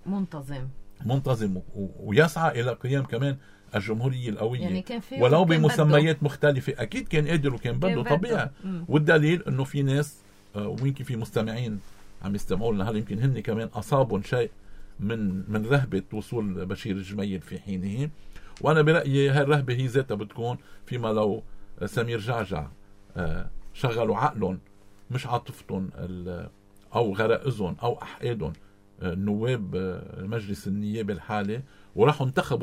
منتظم ويسعى الى قيام كمان الجمهوريه القويه، يعني ولو بمسميات مختلفه. اكيد كان قادر وكان بده طبيعي. والدليل انه في ناس ويمكن في مستمعين عم يستمعوا لنا هل يمكن هن كمان أصابهم شيء من رهبة وصول بشير الجميل في حينه. وأنا برأيي هاي الرهبة هي ذاتها بتكون فيما لو سمير جعجع شغلوا عقلهم مش عاطفتهم أو غرائزهم أو أحقادهم نواب مجلس النيابة الحالي، وراحوا انتخبوا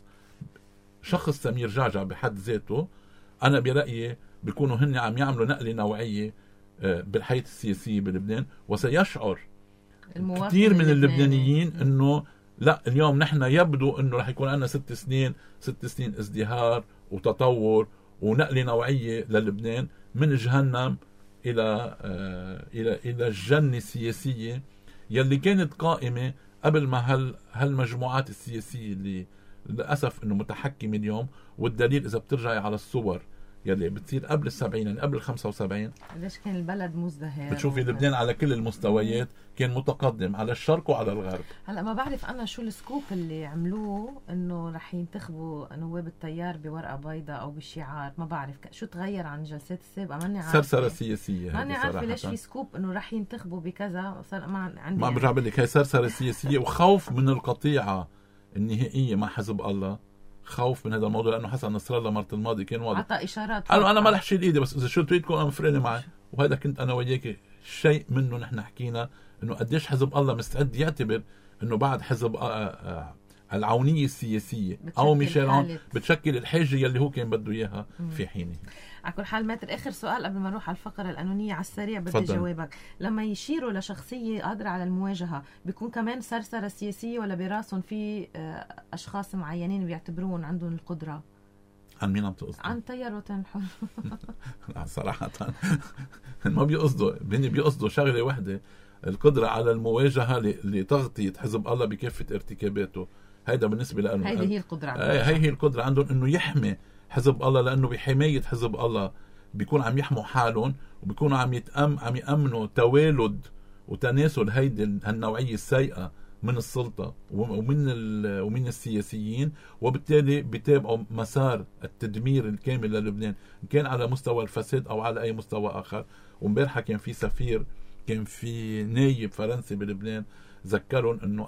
شخص سمير جعجع بحد ذاته. أنا برأيي بيكونوا هن عم يعملوا نقلة نوعية بالحياة السياسية بلبنان، وسيشعر كثير من اللبنانيين انه لا اليوم نحن يبدو انه رح يكون عندنا 6 سنين ازدهار وتطور ونقلة نوعية للبنان من جهنم الى الجنة السياسية يلي كانت قائمة قبل ما هالمجموعات السياسية اللي للأسف انه متحكمة اليوم. والدليل اذا بترجعي على الصور يلي بتصير قبل ال70 يعني قبل ال75 ليش كان البلد مزدهر. بتشوفي لبنان على كل المستويات كان متقدم على الشرق وعلى الغرب. هلا ما بعرف انا شو السكوب اللي عملوه انه رح ينتخبوا نواب التيار بورقه بيضاء او بشعار، ما بعرف شو تغير عن الجلسات السابقه. ماني عارفه سرسره سياسيه، ماني عارفه ليش في سكوب انه رح ينتخبوا بكذا. صار ما عندي ما برجع بقول لك هي سرسره سياسيه وخوف من القطيعه النهائيه مع حزب الله، خوف من هذا الموضوع. لانه حسن نصر الله مرة الماضي كان واضح عطى اشارات، قالوا انا ما رح شيل ايدي بس اذا شلت ايدكم انا مفرقني معي. وهذا كنت انا وياك شيء منه نحن حكينا انه قديش حزب الله مستعد يعتبر انه بعد حزب العونيه السياسيه او ميشيل عون بتشكل الحاجه يلي هو كان بده اياها في حينه. على كل حال ماتر، اخر سؤال قبل ما نروح على الفقره القانونيه على السريع بدي جوابك. لما يشيروا لشخصيه قادره على المواجهه بيكون كمان سرسره سياسيه ولا براسهم في اشخاص معينين بيعتبرون عندهم القدره؟ عن مين عم تقصد؟ عن تيار وطن الحر. صراحه ما بيقصدوا شغله واحده، القدره على المواجهه لتغطيه حزب الله بكافه ارتكاباته. هيدا بالنسبه لانه هيدي هي القدره هي القدره عندهم انه يحمي حزب الله، لانه بحمايه حزب الله بيكون عم يحموا حالهم وبيكونوا عم يامنوا توالد وتناسل هيدي النوعيه السيئه من السلطه ومن السياسيين، وبالتالي بيتابعوا مسار التدمير الكامل للبنان ان كان على مستوى الفساد او على اي مستوى اخر. وامبارحه كان في سفير، كان في نايب فرنسي بلبنان ذكرهم انه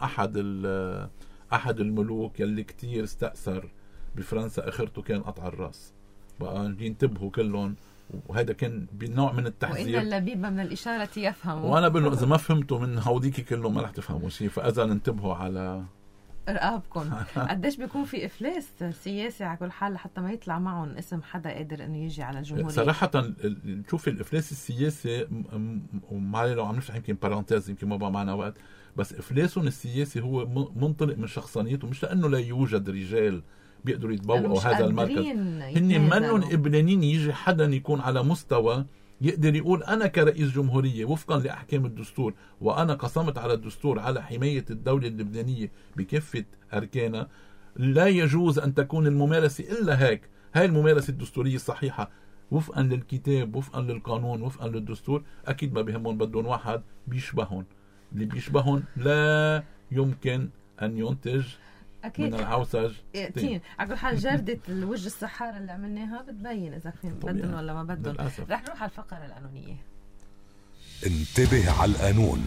احد الملوك يلي كتير استأثر بفرنسا اخرته كان قطع الراس. بقى ينتبهوا كلهم، وهذا كان بنوع من التحذير. وإن اللبيب من الإشارة يفهم. وانا بقول اذا ما فهمتوا من هوديك كلهم ما رح تفهموا شيء، فاذا انتبهوا على رقابكم. قديش بيكون في افلاس سياسي على كل حال حتى ما يطلع معهم اسم حدا قادر انه يجي على الجمهوريه؟ صراحه شوفي الافلاس السياسي، ومعلي لو عم نفتح يمكن بارانتيز يمكن ما بقى معنا وقت، بس افلاسهم السياسي هو منطلق من شخصانيته، مش لانه لا يوجد رجال بيقدروا يتبوأوا هذا المركز. هن منهم قبلانين يجي حدا يكون على مستوى يقدر يقول أنا كرئيس جمهورية وفقا لأحكام الدستور، وأنا قسمت على الدستور على حماية الدولة اللبنانية بكافة أركانها، لا يجوز أن تكون الممارسة إلا هيك. هاي الممارسة الدستورية الصحيحة وفقا للكتاب، وفقا للقانون، وفقا للدستور. أكيد ما بيهمون، بدهم واحد بيشبههم. اللي بيشبههم لا يمكن أن ينتج أكيد من العوسج تين. على كل حال جردة الوجه السحارة اللي عملناها بتبين إذا بدهم ولا ما بدهم. رح نروح على الفقرة القانونية. انتبه على القانون،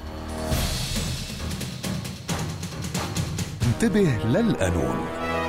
انتبه للقانون.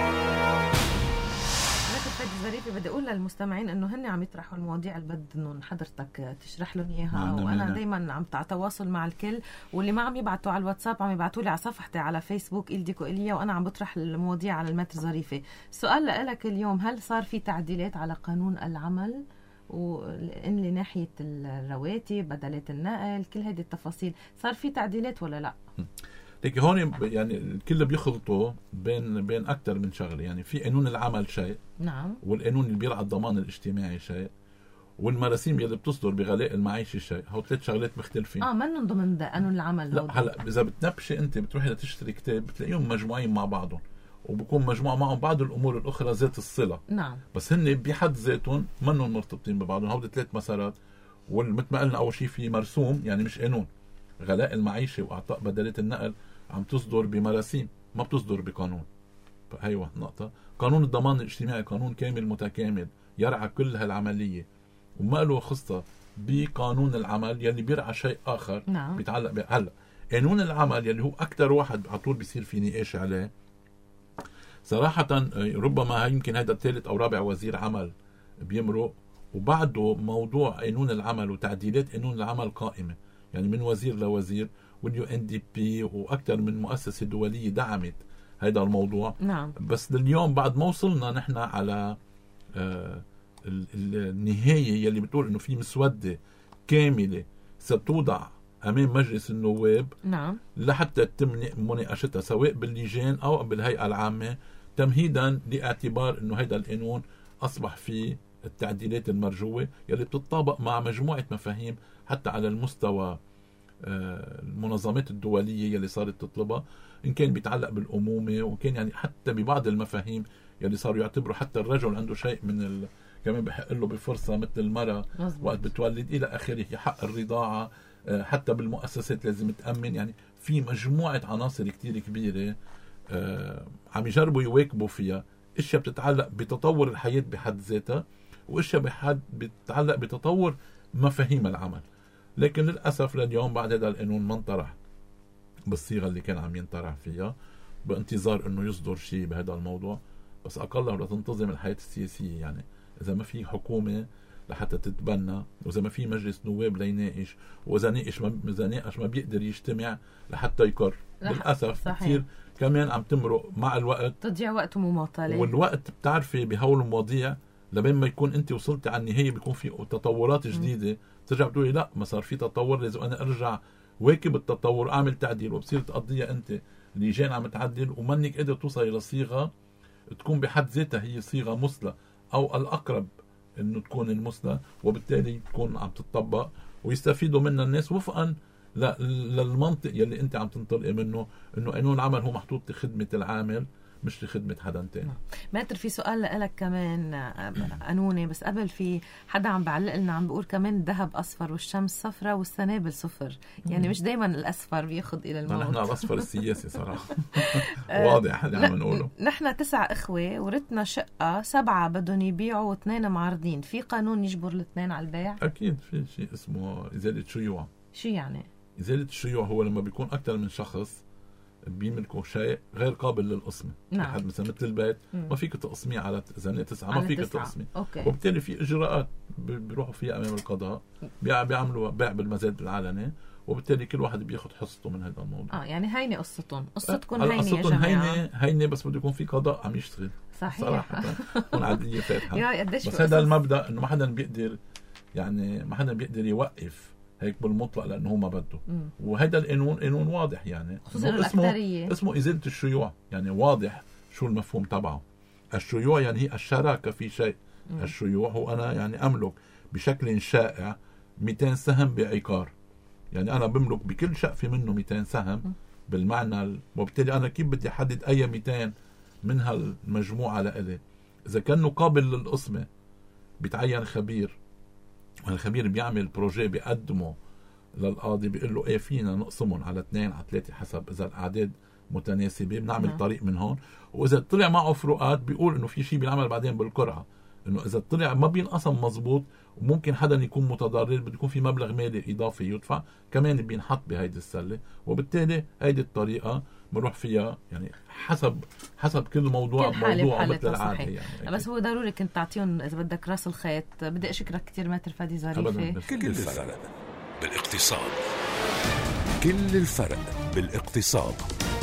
ظريفة بدي أقول للمستمعين إنه هن عم يطرحوا المواضيع اللي بدهم حضرتك تشرح لهم إياها، وأنا دايما عم تواصل مع الكل، واللي ما عم يبعتوا على الواتساب عم يبعتوا لي على صفحتي على فيسبوك إلديكو إليا، وأنا عم بطرح المواضيع على المتر ظريفة. سؤال لك اليوم، هل صار في تعديلات على قانون العمل وإن لناحية الرواتب، بدلات النقل، كل هذه التفاصيل، صار في تعديلات ولا لا؟ لكن هون يعني الكل بيخلطوا بين أكتر من شغله. يعني في قانون العمل شيء، نعم، والقانون اللي بيرعى الضمان الاجتماعي شيء، والمراسيم اللي بتصدر بغلاء المعيشي شيء. هو 3 شغلات مختلفين. منهم ضمن قانون العمل. لا هلا إذا بتنبشي أنت بتروحي لتشتري كتاب بتلاقيهم مجموعين مع بعضهم، وبكون مجموعة معهم بعض الأمور الأخرى ذات الصلة. نعم. بس هن بحد ذاتهم منهم مرتبطين ببعضهم. هودي 3 مسارات. والمثل ما قلنا أول شيء في مرسوم، يعني مش قانون. غلاء المعيشي وإعطاء بدلات النقل عم تصدر بمراسيم، ما بتصدر بقانون. فهي واحد نقطة. قانون الضمان الاجتماعي قانون كامل متكامل يرعى كل هالعملية، وما له خصة بقانون العمل يلي بيرعى شيء آخر. نعم. بيتعلق هلا قانون العمل يلي هو أكتر واحد على طول بيصير في نقاش عليه صراحة. ربما يمكن هذا الثالث أو رابع وزير عمل بيمرق، وبعده موضوع قانون العمل وتعديلات قانون العمل قائمة، يعني من وزير لوزير، واليو ان دي بي واكثر من مؤسسه دوليه دعمت هذا الموضوع. نعم. بس لليوم بعد ما وصلنا نحن على النهايه يلي بتقول انه في مسوده كامله ستوضع امام مجلس النواب. نعم. لحتى يتم مناقشتها سواء باللجان او بالهيئه العامه، تمهيدا لاعتبار انه هذا القانون اصبح فيه التعديلات المرجوه يلي بتطابق مع مجموعه مفاهيم حتى على المستوى المنظمات الدولية يلي صارت تطلبها، إن كان بيتعلق بالأمومة، وكان يعني حتى ببعض المفاهيم يلي صاروا يعتبروا حتى الرجل عنده شيء من كمان بحق له بفرصة مثل المرأة وقت بتولد إلى آخره، حق الرضاعة، حتى بالمؤسسات لازم تأمن. يعني في مجموعة عناصر كتير كبيرة عم يجربوا يواكبوا فيها اشياء بتتعلق بتطور الحياة بحد ذاتها، واشياء بتتعلق بتطور مفاهيم العمل. لكن للأسف لليوم بعد هذا القانون ما انطرح بالصيغة اللي كان عم ينطرح فيها، بانتظار انه يصدر شيء بهذا الموضوع. بس اقلها لتنتظم الحياة السياسية. يعني اذا ما في حكومة لحتى تتبنى، واذا ما في مجلس نواب ليناقش، واذا ناقش ما بيقدر يجتمع لحتى يقر. للأسف كثير كمان عم تمرق مع الوقت، تضيع وقت ومماطلة. والوقت بتعرفي بهول المواضيع لبين ما يكون انت وصلتي على النهاية بيكون في تطورات جديدة، ترجع بتقولي لا ما صار في تطور، لازم انا ارجع واكب التطور اعمل تعديل، وبصير تقضيها انت لجان عم تعدل ومنك قادر توصل الى صيغه تكون بحد ذاتها هي صيغه مثلى او الاقرب انه تكون المثلى، وبالتالي تكون عم تطبق ويستفيدوا منها الناس وفقا للمنطق يلي انت عم تنطلقي منه، انه قانون العمل هو محطوط لخدمه العامل مش لخدمة حدا تاني. ماتر في سؤال لك كمان قانوني، بس قبل في حدا عم بعلق لنا عم بيقول كمان الذهب أصفر والشمس صفرة والسنابل صفر، يعني مش دايما الأصفر بياخد إلى الموت. نحن الأصفر السياسي صراحة واضح اللي عم نقوله. نحن 9 إخوة ورثنا شقة 7 بدهم يبيعوا و2 معارضين، في قانون يجبر الاثنين على البيع؟ أكيد في شيء اسمه إزالة شيوع. شو يعني؟ إزالة الشيوع هو لما بيكون أكثر من شخص بيملكوا شيء غير قابل للقسمة. نعم. مثلا مثل البيت ما فيك تقسميه على زنقة 9، ما فيك تقسميه، وبالتالي في إجراءات بيروحوا فيها أمام القضاء، بيعملوا بيع بالمزاد العلني، وبالتالي كل واحد بياخد حصته من هذا الموضوع. يعني هيني قصتكم هيني يا جماعة. هيني بس بده يكون في قضاء عم يشتغل. صحيح. صراحة تكون عادية فاتحة. بس هذا المبدأ إنه ما حدا بيقدر، يعني ما حدا بيقدر يوقف هيك بالمطلق لأنه هو ما بده. وهذا القانون قانون واضح، يعني اسمه إزالة الشيوع، يعني واضح شو المفهوم تبعه. الشيوع يعني هي الشراكة في شيء. الشيوع هو أنا يعني أملك بشكل شائع 200 سهم بعقار، يعني أنا بملك بكل شقفة منه 200 سهم بالمعنى، وبالتالي أنا كيف بدي أحدد أي 200 من هالمجموعة لإلي؟ إذا كانوا قابل للقسمة بيتعين خبير، والخبير بيعمل بروجي بيقدمه للقاضي، بيقول له ايه فينا نقسمهم على 2 على 3 حسب اذا الاعداد متناسبه، بنعمل طريق من هون. واذا طلع معه فروقات بيقول انه في شيء بينعمل بعدين بالقرعه، انه اذا طلع ما بينقسم مزبوط وممكن حدا يكون متضرر، بده يكون في مبلغ مالي اضافي يدفع كمان بينحط بهيدي السله. وبالتالي هيدي الطريقه بنروح فيها يعني حسب كل موضوع مثل العاده يعني. بس هو ضروري كنت تعطيهم اذا بدك راس الخيط. بدي اشكرك كثير ماتر فادي ظريفه. كل الفرق بالاقتصاد. كل الفرق بالاقتصاد.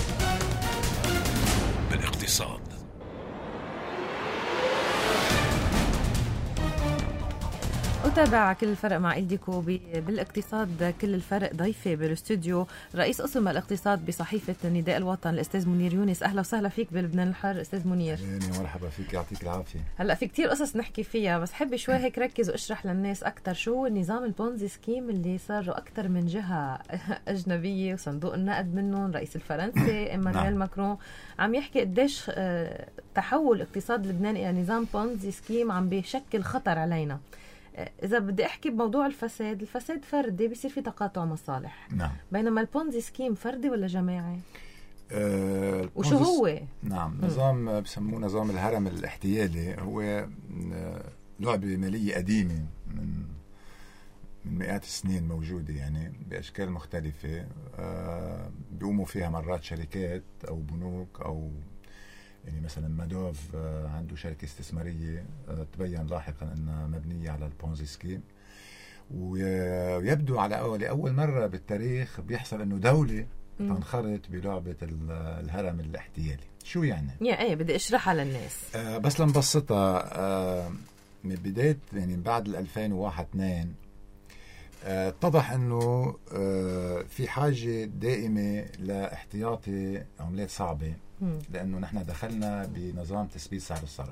أتابع كل الفرق مع إلديكو بالاقتصاد. كل الفرق ضيفة بالاستوديو رئيس قسم الاقتصاد بصحيفة نداء الوطن الأستاذ منير يونس. أهلا وسهلا فيك بلبنان الحر أستاذ منير. مرحبا فيك، يعطيك العافية. هلأ في كتير قصص نحكي فيها، بس حبي شوي هيك ركز واشرح للناس أكتر شو هو النظام البونزي سكيم اللي صار أكتر من جهة أجنبية وصندوق النقد منهم، رئيس الفرنسي إيمانويل ماكرون عم يحكي قديش تحول اقتصاد لبنان إلى نظام بونزي سكيم عم بيشكل خطر علينا. إذا بدي أحكي بموضوع الفساد فردي بيصير في تقاطع مصالح. نعم. بينما البونزي سكيم فردي ولا جماعي؟ وشو هو؟ نعم، نظام بسموه نظام الهرم الاحتيالي. هو لعبة مالية قديمة من مئات السنين موجودة يعني بأشكال مختلفة. بيقوموا فيها مرات شركات أو بنوك، أو يعني مثلا مادوف عنده شركة استثمارية تبين لاحقا أنها مبنية على البونزي سكيم. ويبدو على أول مرة بالتاريخ بيحصل أنه دولة تنخرط بلعبة الهرم الاحتيالي. شو يعني؟ ايه بدي اشرحها للناس. بس لنبسطها، من بداية يعني بعد 2001-2002 اتضح أنه في حاجة دائمة لاحتياطي عملات صعبة، لأنه نحن دخلنا بنظام تثبيت سعر الصرف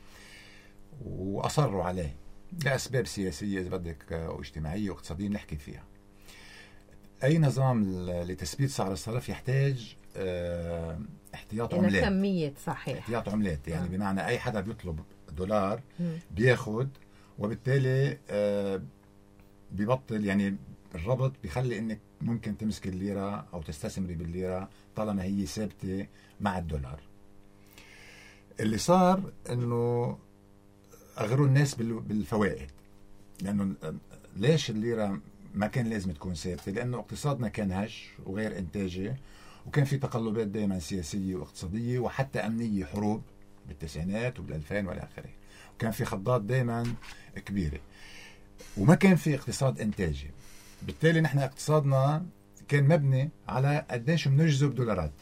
وأصروا عليه لأسباب سياسية إذا بدك واجتماعية واقتصادية نحكي فيها. أي نظام لتثبيت سعر الصرف يحتاج احتياط عملات، كمية صحيح، احتياط عملات يعني بمعنى أي حدا بيطلب دولار بياخد، وبالتالي بيبطل يعني الربط بيخلي انك ممكن تمسك الليرة او تستثمري بالليرة طالما هي ثابتة مع الدولار. اللي صار انه اغروا الناس بالفوائد، لانه ليش الليرة ما كان لازم تكون ثابتة؟ لانه اقتصادنا كان هش وغير انتاجي، وكان في تقلبات دائما سياسية واقتصادية وحتى امنية، حروب بالتسعينات وبال2000 والى اخره، وكان في خضات دائما كبيرة، وما كان في اقتصاد انتاجي. بالتالي نحن اقتصادنا كان مبني على قديش بنجذب دولارات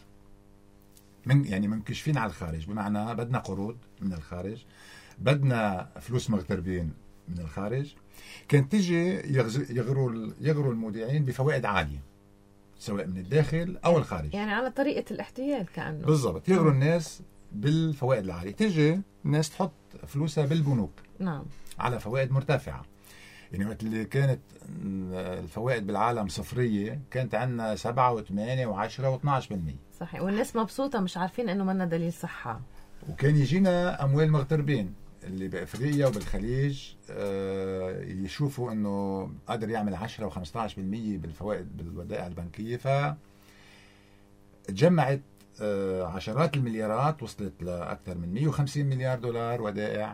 يعني منكشفين على الخارج، بمعنى بدنا قروض من الخارج، بدنا فلوس مغتربين من الخارج. كان تيجي يغروا المودعين بفوائد عالية سواء من الداخل او الخارج، يعني على طريقة الاحتيال كأنه بالضبط. يغروا الناس بالفوائد العالية، تيجي الناس تحط فلوسها بالبنوك نعم على فوائد مرتفعة. يعني وقت اللي كانت الفوائد بالعالم صفرية كانت عندنا 7 و8 و10 و12%. صحيح، والناس مبسوطة مش عارفين انه منا دليل صحة. وكان يجينا أموال مغتربين اللي بأفريقيا وبالخليج يشوفوا انه قادر يعمل 10 و15% بالفوائد بالودائع البنكية، فتجمعت عشرات المليارات، وصلت لأكثر من 150 مليار دولار ودائع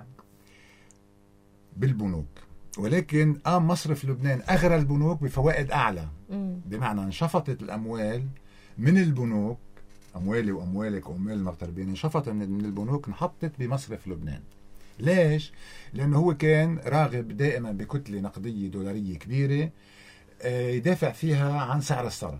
بالبنوك. ولكن قام مصرف لبنان أغرى البنوك بفوائد أعلى، بمعنى انشفطت الأموال من البنوك، أموالي وأموالك وأموال المغتربين انشفطت من البنوك، انحطت بمصرف لبنان. ليش؟ لأنه هو كان راغب دائما بكتلة نقدية دولارية كبيرة يدافع فيها عن سعر الصرف،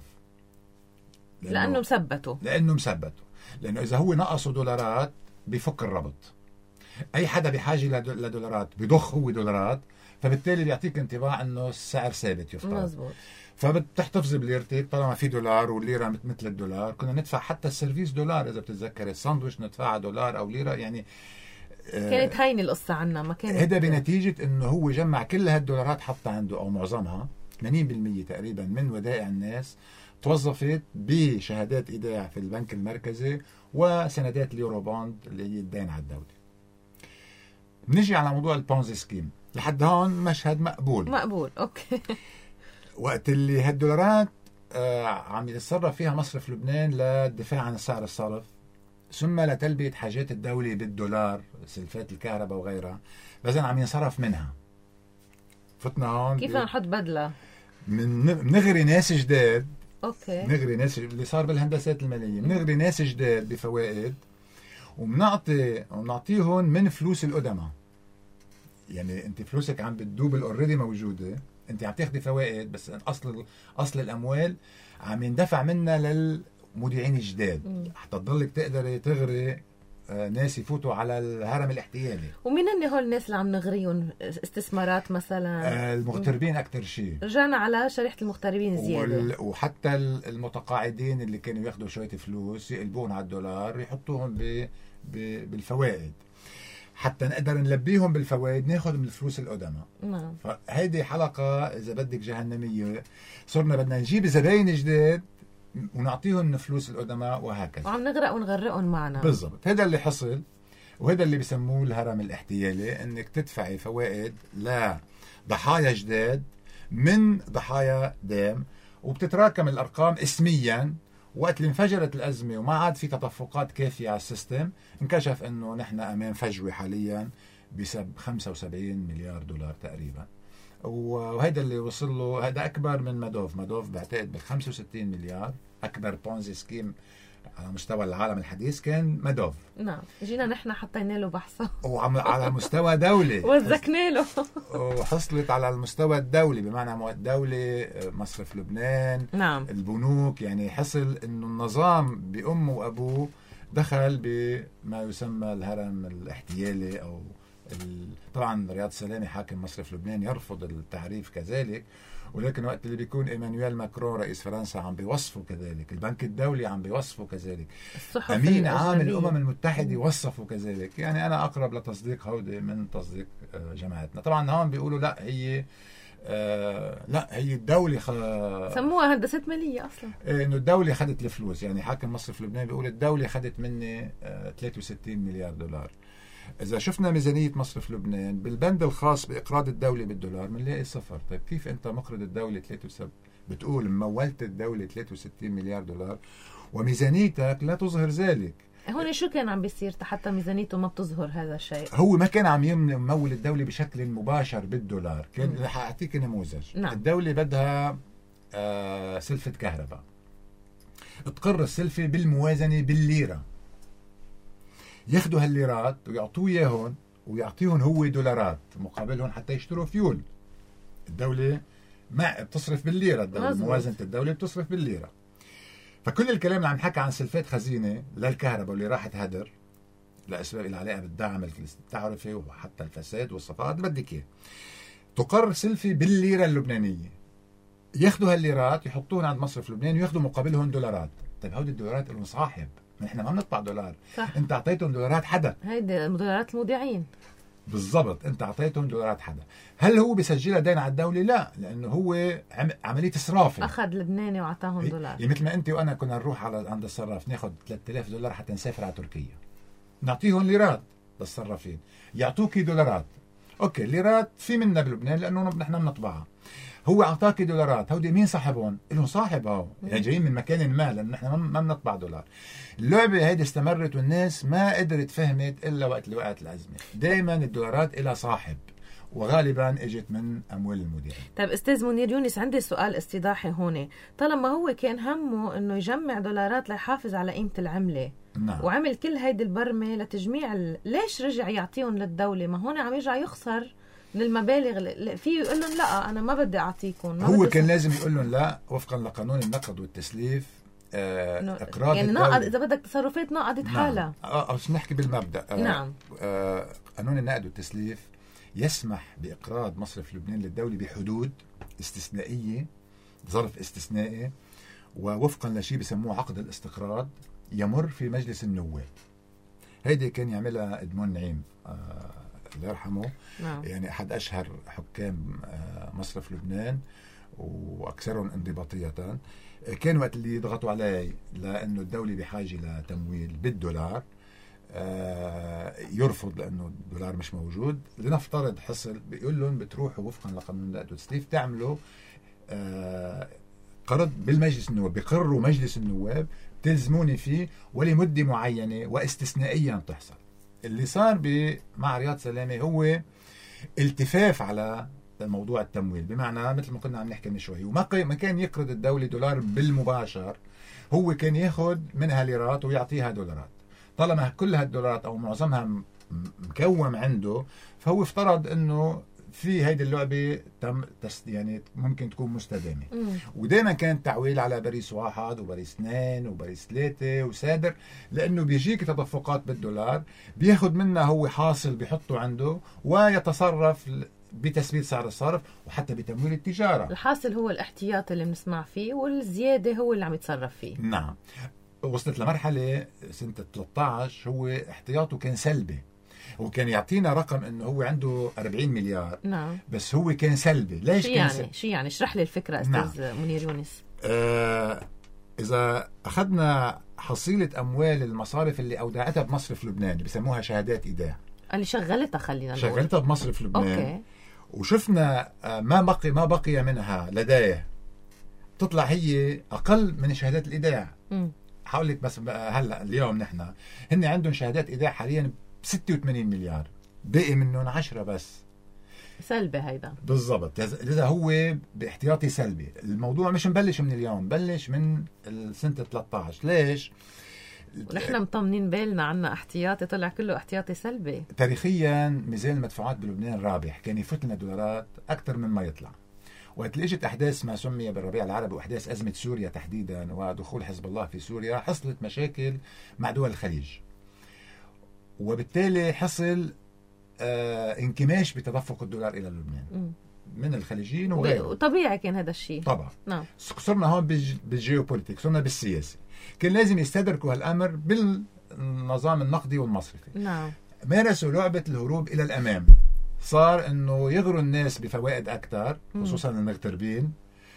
لأنه مثبته. لأنه إذا هو نقصوا دولارات بيفك الربط. أي حدا بحاجة لدولارات بيضخ هو دولارات، فبالتالي بيعطيك انطباع انه السعر ثابت يفترض. مزبوط. فبتحتفظي بليرتك طالما في دولار والليرة مثل الدولار. كنا ندفع حتى السيرفيس دولار، إذا بتتذكر الساندويش ندفعها دولار أو ليرة يعني. كانت هيني القصة عنا، ما كانت هذا بنتيجة إنه هو جمع كل هالدولارات حطها عنده أو معظمها 80% تقريبا من ودائع الناس توظفت بشهادات إيداع في البنك المركزي وسندات اليورو بوند اللي هي الدين على الدولة. بنجي على موضوع البونزي سكيم. لحد هون مشهد مقبول. أوكي. وقت اللي هالدولارات عم يتصرف فيها مصرف لبنان للدفاع عن سعر الصرف ثم لتلبية حاجات الدولة بالدولار، سلفات الكهرباء وغيرها، بس عم ينصرف منها. فتنا هون كيف نحط بدلة؟ نغري ناس جداد. اوكي. نغري ناس اللي صار بالهندسات المالية، نغري ناس جداد بفوائد ونعطيهم من فلوس القدماء. يعني انت فلوسك عم بتدوب الاوريدي موجودة، انت عم تاخدي فوائد، بس اصل الاموال عم يندفع منها للمودعين الجداد حتى تضلك تقدري تغري ناس يفوتوا على الهرم الاحتيالي. ومين هن هول الناس اللي عم نغريهم؟ استثمارات مثلا؟ المغتربين اكثر شيء. رجعنا على شريحة المغتربين زيادة. وحتى المتقاعدين اللي كانوا ياخذوا شوية فلوس يقلبون على الدولار يحطوهم بالفوائد حتى نقدر نلبيهم بالفوائد، ناخذ من الفلوس القدماء. نعم. فهيدي حلقة إذا بدك جهنمية. صرنا بدنا نجيب زباين جداد ونعطيهم من فلوس القدماء وهكذا، وعم نغرق ونغرقهم معنا. بالضبط. هذا اللي حصل، وهذا اللي بسموه الهرم الاحتيالي، انك تدفعي فوائد لضحايا جداد من ضحايا دام، وبتتراكم الارقام اسميا. وقت اللي انفجرت الازمه وما عاد في تدفقات كافيه على السيستم، انكشف انه نحن امام فجوه حاليا بسبب 75 مليار دولار تقريبا. وهذا اللي وصل له، هذا اكبر من مادوف بعتقد ب 65 مليار. اكبر بونزي سكيم على مستوى العالم الحديث كان مادوف. نعم، جينا نحن حطينا له بحثه وعلى مستوى دولي وزكنا له وحصلت على المستوى الدولي، بمعنى الدولي، مصرف لبنان، نعم، البنوك. يعني حصل انه النظام بأمه وأبوه دخل بما يسمى الهرم الاحتيالي أو طبعا رياض سلامي حاكم مصرف لبنان يرفض التعريف كذلك، ولكن وقت اللي بيكون إيمانويل ماكرون رئيس فرنسا عم بيوصفه كذلك، البنك الدولي عم بيوصفه كذلك، أمين عام الأمم المتحدة وصفه كذلك. يعني أنا أقرب لتصديق هودي من تصديق جماعتنا. طبعا هون بيقولوا لا هي الدولة سموها هندسة مالية أصلا، إنه الدولة خدت الفلوس. يعني حاكم مصرف لبنان بيقول الدولة خدت مني 63 مليار دولار. إذا شفنا ميزانية مصرف لبنان بالبند الخاص بإقراض الدولة بالدولار بنلاقي صفر. طيب كيف أنت مقرض الدولة بتقول مولت الدولة 63 مليار دولار وميزانيتك لا تظهر ذلك؟ هون شو كان عم بيصير حتى ميزانيته ما بتظهر هذا الشيء؟ هو ما كان عم يمول الدولة بشكل مباشر بالدولار. كان رح أعطيك نموذج. نعم. الدولة بدها سلفة كهرباء، تقر السلفة بالموازنة بالليرة، ياخدوا هالليرات ويعطوه اياهم ويعطيهم هو دولارات مقابلهم حتى يشتروا فيول. الدولة ما بتصرف بالليرة، الدولة موازنة الدولة بتصرف بالليرة. فكل الكلام اللي عم نحكي عن سلفات خزينة للكهرباء واللي راحت هدر لأسباب العلاقة بالدعم التعرفي وحتى الفساد والصفقات بدك اياه، تقر سلفة بالليرة اللبنانية، ياخدوا هالليرات يحطوهم عند مصرف لبنان وياخدوا مقابلهم دولارات. طيب هودي الدولارات لهم صاحب، نحن ما بنطبع دولار. صح. انت اعطيتهم دولارات حدا، هيدي دولارات المودعين. بالضبط، انت اعطيتهم دولارات حدا. هل هو بيسجلها دين على الدوله؟ لا، لانه هو عمليه اسرافه. اخذ لبناني واعطاهم دولار. يعني مثل ما انت وانا كنا نروح عند الصراف ناخذ 3000 دولار حتى نسافر على تركيا، نعطيهم ليرات للصرافين يعطوكي دولارات. اوكي، ليرات في منا بلبنان لانه نحن بنطبعها. هو اعطاك دولارات، هودي مين صاحبهم؟ لهم صاحب هو، يعني جايين من مكان ما، لانه نحن ما بنطبع دولار. اللعبه هيدي استمرت والناس ما قدرت فهمت الا وقت اللي وقعت الازمه. دائما الدولارات لها صاحب وغالبا اجت من اموال المودعين. طيب استاذ منير يونس، عندي سؤال استيضاحي هون. طالما هو كان همه انه يجمع دولارات ليحافظ على قيمه العمله، نعم، وعمل كل هيدي البرمه لتجميع ليش رجع يعطيهم للدوله؟ ما هون عم يرجع يخسر من المبالغ. في يقول لهم لا انا ما بدي اعطيكم. هو كان لازم يقول لهم لا وفقا لقانون النقد والتسليف. اقراض يعني نقد، اذا بدك تصرفات نقدت حالها. بس نحكي بالمبدا. نعم. قانون النقد والتسليف يسمح باقراض مصرف لبنان للدوله بحدود استثنائيه ظرف استثنائي، ووفقا لشيء بسموه عقد الاستقراض يمر في مجلس النواب. هيدي كان يعملها إدمون نعيم الله يرحمه، يعني أحد أشهر حكام مصرف لبنان وأكثرهم انضباطية. كان وقت اللي يضغطوا عليه لأنه الدولة بحاجة لتمويل بالدولار يرفض لأنه الدولار مش موجود. لنفترض حصل، بيقول لهم بتروحوا وفقا لقانون نقد وتسليف تعملوا قرض بالمجلس النواب، بيقرروا مجلس النواب تلزموني فيه ولمدة معينة واستثنائيا تحصل. اللي صار مع رياض سلامة هو التفاف على موضوع التمويل، بمعنى مثل ما كنا عم نحكي من شوي، وما كان يقرض الدولة دولار بالمباشر، هو كان ياخد منها ليرات ويعطيها دولارات. طالما كل هالدولارات او معظمها مكوم عنده، فهو افترض انه في هيدي اللعبة يعني ممكن تكون مستدامة. ودائما كان تعويل على باريس 1 وباريس 2 وباريس 3 وسادر، لأنه بيجيك تدفقات بالدولار بياخد منها هو حاصل بيحطه عنده ويتصرف بتثبيت سعر الصرف وحتى بتمويل التجارة. الحاصل هو الاحتياط اللي بنسمع فيه، والزيادة هو اللي عم يتصرف فيه. نعم. وصلت لمرحلة سنة 13 هو احتياطه كان سلبي، هو كان يعطينا رقم انه هو عنده 40 مليار. نعم. بس هو كان سلبي. ليش شو كان يعني؟ شو يعني؟ اشرح لي الفكرة استاذ نعم. منير يونس. اذا اخذنا حصيلة اموال المصارف اللي اودعتها بمصرف لبنان اللي بسموها شهادات ايداع، اللي شغلتها خلينا نقول شغلتها بمصرف لبنان، أوكي. وشفنا ما بقي منها لديه، تطلع هي اقل من شهادات الايداع. هقول لك بس هلا اليوم نحن هن عندهم شهادات ايداع حاليا 86 مليار، باقي منهم 10 بس. سلبي هيدا بالضبط. لذا هو باحتياطي سلبي. الموضوع مش مبلش من اليوم، بلش من سنة 13. ليش؟ ونحن مطمنين بالنا عنا احتياطي، طلع كله احتياطي سلبي. تاريخيا ميزان المدفوعات بلبنان رابح، كان يفوت لنا دولارات اكثر من ما يطلع. وقت اجت احداث ما سمي بالربيع العربي واحداث ازمه سوريا تحديدا ودخول حزب الله في سوريا، حصلت مشاكل مع دول الخليج، وبالتالي حصل انكماش بتدفق الدولار الى لبنان من الخليجيين وغيره. وطبيعي كان هذا الشيء طبعا. نعم. صرنا هون بالجيوبوليتيك، صرنا بالسياسي، كان لازم يستدركوا هالامر بالنظام النقدي والمصرفي. نعم. مارسوا لعبه الهروب الى الامام، صار انه يغروا الناس بفوائد اكثر خصوصا المغتربين،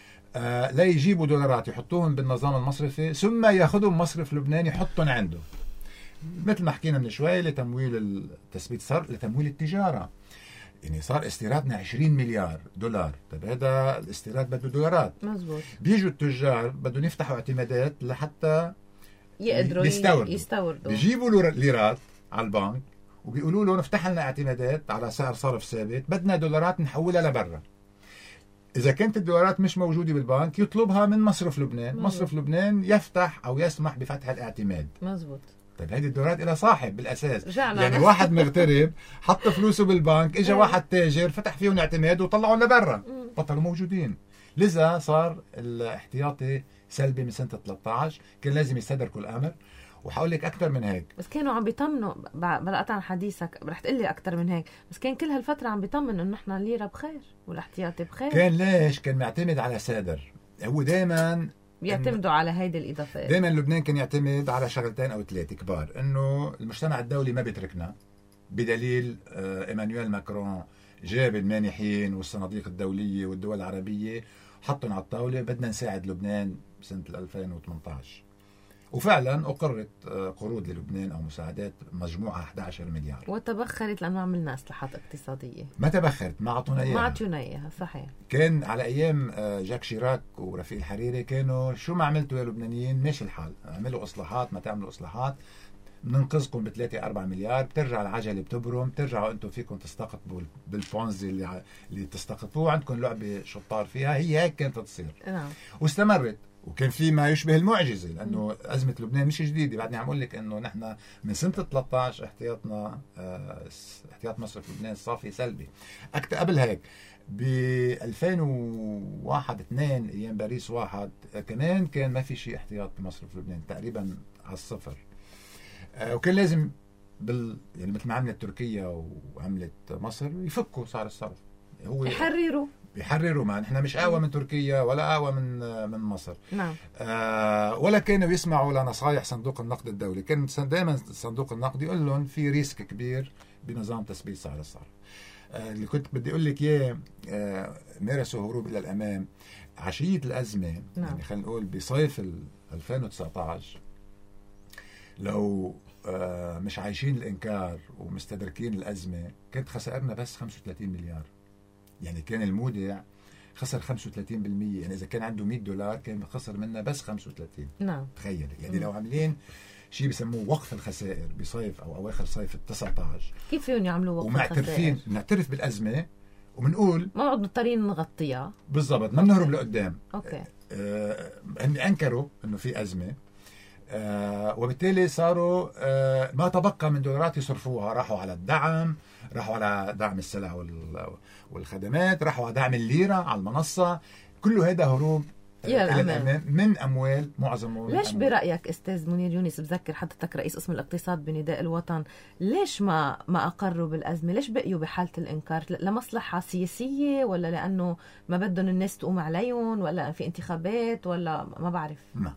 لا يجيبوا دولارات يحطوهم بالنظام المصرفي ثم ياخذهم مصرف لبنان يحطهم عنده، مثل ما حكينا من شوي لتمويل تثبيت صرف، لتمويل التجاره. يعني صار استيرادنا 20 مليار دولار. طيب هذا الاستيراد بده دولارات. مزبوط. بيجوا التجار بدهم يفتحوا اعتمادات لحتى يقدروا يستوردوا. بيجيبوا ليرات على البنك وبيقولوا له نفتح لنا اعتمادات على سعر صرف ثابت، بدنا دولارات نحولها لبرا. إذا كانت الدولارات مش موجودة بالبنك يطلبها من مصرف لبنان. مصرف لبنان يفتح أو يسمح بفتح الاعتماد. مزبوط. طيب هذه الدولارات إلى صاحب بالأساس، يعني نفس. واحد مغترب حط فلوسه بالبنك، إجا واحد تاجر فتح فيهم اعتماد وطلعوا لبرا، بطلوا موجودين. لذا صار الاحتياطي سلبي من سنة 13. كان لازم يستدركوا الأمر. وحقول لك أكثر من هيك، بس كانوا عم بيطمنوا. بلقطع عن حديثك رح تقول لي أكثر من هيك، بس كان كل هالفترة عم بيطمن إنه نحن الليرة بخير والاحتياطي بخير. كان ليش؟ كان معتمد على سادر. هو دائما بيعتمدوا على هيدي الإضافات. دائما لبنان كان يعتمد على شغلتين أو 3 كبار، إنه المجتمع الدولي ما بيتركنا، بدليل إيمانويل ماكرون جاب المانحين والصناديق الدولية والدول العربية حطهم على الطاولة، بدنا نساعد لبنان سنة 2018. وفعلا أقرت قروض للبنان أو مساعدات مجموعة 11 مليار، وتبخرت لأنه عملنا إصلاحات اقتصادية. ما تبخرت، ما أعطونا إياها. صحيح. كان على أيام جاك شيراك ورفيق الحريري كانوا شو ما عملتوا يا لبنانيين ماشي الحال، عملوا إصلاحات، ما تعملوا إصلاحات ننقذكم ب3-4 مليار، بترجع العجلة بتبرم، بترجعوا أنتم فيكم تستقطبوا بالبونزي اللي تستقطبوه، عندكم لعبة شطار فيها. هي هيك كانت تصير. نعم. واستمرت، وكان في ما يشبه المعجزة، لأنه أزمة لبنان مش جديدة. بعدني عم أقول لك إنه نحن من سنة 13 احتياطنا احتياط مصرف لبنان الصافي سلبي. قبل هيك ب 2001-2 أيام باريس 1 كمان كان ما في شيء احتياط بمصرف لبنان، تقريبا على الصفر. وكان لازم يعني مثل ما عملت تركيا وعملت مصر يفكوا سعر الصرف، هو بيحرروا. ما نحن مش قهوة من تركيا ولا قهوة من مصر. نعم. ولا كانوا يسمعوا لنصايح صندوق النقد الدولي. كان دائما صندوق النقد يقول لهم في ريسك كبير بنظام تثبيت سعر الصرف. اللي كنت بدي أقول لك إياه مارسوا هروب إلى الأمام عشية الأزمة. نعم. يعني خلينا نقول بصيف 2019 لو مش عايشين الإنكار ومستدركين الأزمة كانت خسائرنا بس 35 مليار. يعني كان المودع خسر 35%. يعني إذا كان عنده $100 كان خسر منها بس 35. نعم. تخيل يعني لو عاملين شيء بسموه وقف الخسائر بصيف أو أواخر صيف 19 كيف فيهم يعملوا وقف ومعترفين نعترف بالأزمة وبنقول ما نقعد مضطرين نغطيها بالضبط ما بنهرب لقدام. اوكي. انكروا انه في ازمه وبالتالي صاروا ما تبقى من دولارات يصرفوها راحوا على الدعم، راحوا على دعم السلع والخدمات، راحوا على دعم الليره على المنصه. كله هذا هروب إلى الأمام من أموال معظمه. ليش برأيك أستاذ منير يونس، بذكر حضرتك رئيس قسم الاقتصاد بنداء الوطن، ليش ما أقروا بالأزمة؟ ليش بقيوا بحالة الإنكار؟ لمصلحة سياسية ولا لأنه ما بدهم الناس تقوم عليهم ولا في انتخابات ولا ما بعرف؟ نعم.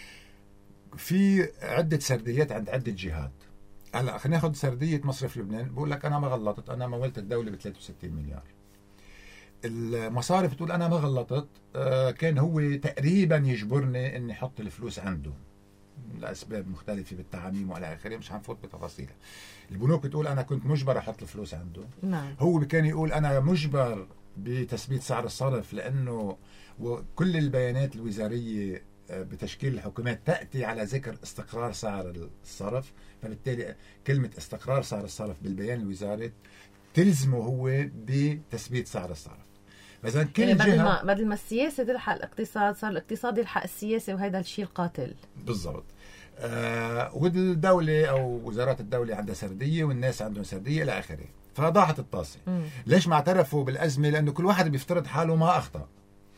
في عدة سرديات عند عدة جهات. هلا خلينا ناخذ سردية مصرف لبنان. بقول لك أنا ما غلطت، أنا مولت الدولة ب 63 مليار. المصارف تقول أنا ما غلطت، كان هو تقريبا يجبرني إني أحط الفلوس عنده لأسباب مختلفة بالتعاميم وعلى آخره، مش هنفوت بتفاصيلها. البنوك بتقول أنا كنت مجبر أحط الفلوس عنده. نعم. هو كان يقول أنا مجبر بتثبيت سعر الصرف لأنه كل البيانات الوزارية بتشكيل الحكومات تأتي على ذكر استقرار سعر الصرف، فبالتالي كلمة استقرار سعر الصرف بالبيان الوزاري تلزمه هو بتثبيت سعر الصرف. فإذا كل يعني جهة بدل ما السياسة تلحق الاقتصاد صار الاقتصاد يلحق السياسة، وهذا الشيء القاتل. بالضبط. والدولة أو وزارات الدولة عندها سردية والناس عندهم سردية إلى آخره، فضاعت الطاسة. ليش ما اعترفوا بالأزمة؟ لأنه كل واحد بيفترض حاله ما أخطأ.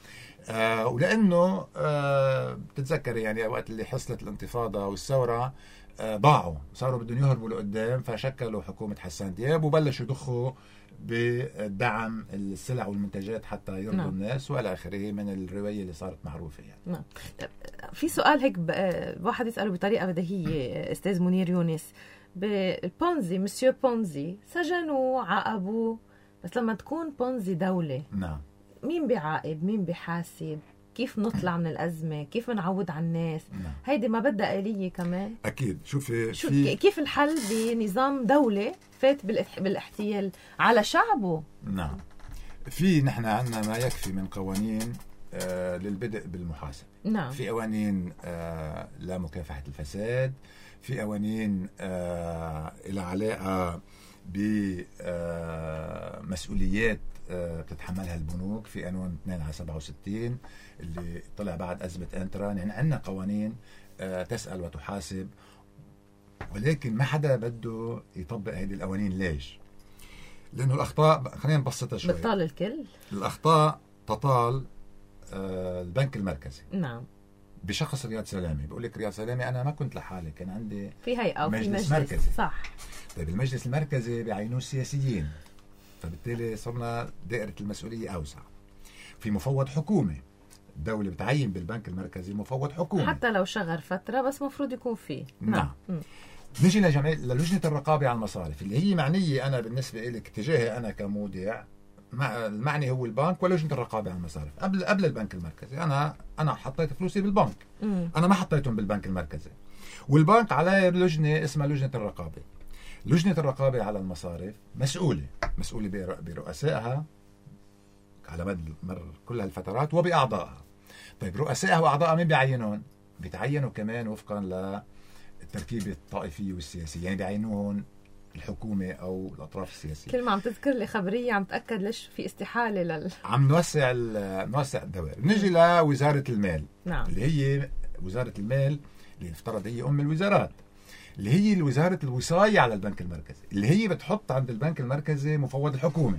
ولأنه بتتذكر يعني وقت اللي حصلت الانتفاضة والثورة ضاعوا، صاروا بدهم يهربوا لقدام، فشكلوا حكومة حسان دياب وبلشوا يضخوا بدعم السلع والمنتجات حتى يرضوا نعم. الناس والى اخره من الروايه اللي صارت معروفه يعني. نعم. في سؤال هيك واحد يساله بطريقه بديهيه استاذ منير يونس، بالبونزي مسيو بونزي سجنوا عاقبوه، بس لما تكون بونزي دوله نعم مين بيعاقب؟ مين بيحاسب؟ كيف نطلع من الأزمة؟ كيف نعود على الناس؟ نعم. هيدي ما بدها آلية كمان؟ أكيد. شوفي كيف الحل بنظام دولة فات بالاحتيال على شعبه؟ نعم. نحن عندنا ما يكفي من قوانين للبدء بالمحاسبة. نعم. في قوانين لمكافحة الفساد، في قوانين إلى علاقة بمسؤوليات بتتحملها البنوك، في قانون 2/67 اللي طلع بعد أزمة انتران. يعني عندنا قوانين تسأل وتحاسب، ولكن ما حدا بده يطبق هذه القوانين. ليش؟ لأنه الأخطاء، خلينا نبسطها شوي، بتطال الكل. الأخطاء تطال البنك المركزي. نعم. بشخص رياض سلامي. بقول لك رياض سلامي أنا ما كنت لحالي، كان عندي في هيئة أو في مجلس مركزي. صح. طيب المجلس المركزي بيعينوه السياسيين، فبالتالي صرنا دائرة المسؤولية أوسع. في مفوض حكومي، الدولة بتعين بالبنك المركزي مفوض حكومي حتى لو شغل فترة بس مفروض يكون فيه. نعم. نجي للجنة الرقابة على المصارف اللي هي معنية أنا بالنسبة لك تجاهي أنا كمودع، المعني هو البنك ولجنة الرقابة على المصارف. قبل البنك المركزي أنا حطيت فلوسي بالبنك، أنا ما حطيتهم بالبنك المركزي. والبنك عليه لجنة اسمها لجنة الرقابة. لجنة الرقابة على المصارف مسؤولة برؤسائها على مر كل هالفترات وبأعضائها. طيب رؤسائها وأعضائها مين بيعينون؟ بيتعينوا كمان وفقا للتركيبة الطائفية والسياسية، يعني بيعينوهم الحكومة أو الأطراف السياسية. كل ما عم تذكر لي خبرية عم تأكد ليش في استحالة عم نوسع الدوائر. نجي لوزارة المال. نعم. اللي هي وزارة المال اللي افترض هي أم الوزارات، اللي هي وزارة الوصاية على البنك المركزي، اللي هي بتحط عند البنك المركزي مفوض الحكومة،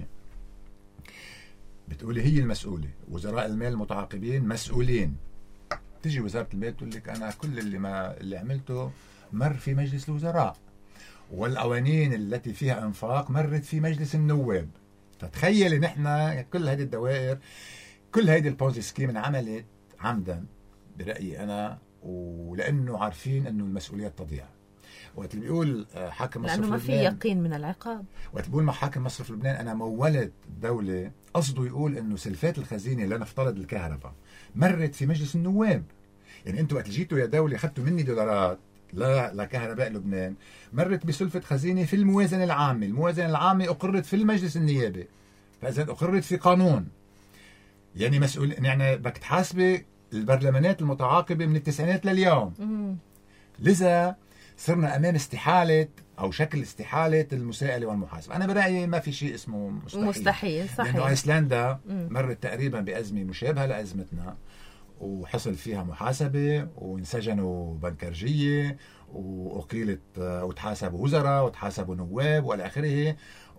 بتقولي هي المسؤولة. وزراء المال المتعاقبين مسؤولين. تجي وزارة المال تقول لك أنا كل اللي عملته مر في مجلس الوزراء، والقوانين التي فيها انفاق مرت في مجلس النواب. فتخيلي نحن كل هذه الدوائر، كل هذه البونزي سكيم انعملت عمدا برأيي أنا، ولأنه عارفين أنه المسؤوليات تضيع. وقت اللي بيقول حاكم مصرف لأنه ما في يقين من العقاب. وقت بيقول مع حاكم مصرف لبنان أنا مولت الدولة، قصده يقول أنه سلفات الخزينة لنفترض الكهرباء مرت في مجلس النواب. يعني أنتوا وقت جيتوا يا دولة خدتوا مني دولارات لكهرباء لبنان، مرت بسلفة خزينة في الموازنة العامة. الموازنة العامة أقرت في المجلس النيابي، فإذا أقرت في قانون، يعني مسؤول، يعني بدك تحاسبي البرلمانات المتعاقبة من التسعينات لليوم. لذا صرنا أمام استحالة أو شكل استحالة المساءلة والمحاسبة. أنا برأيي ما في شيء اسمه مستحيل صحيح. لأنه أيسلندا مرت تقريبا بأزمة مشابهة لأزمتنا، وحصل فيها محاسبة، وانسجنوا بنكرجية، وأقيلت، وتحاسبوا وزراء، وتحاسبوا نواب، وإلى آخره،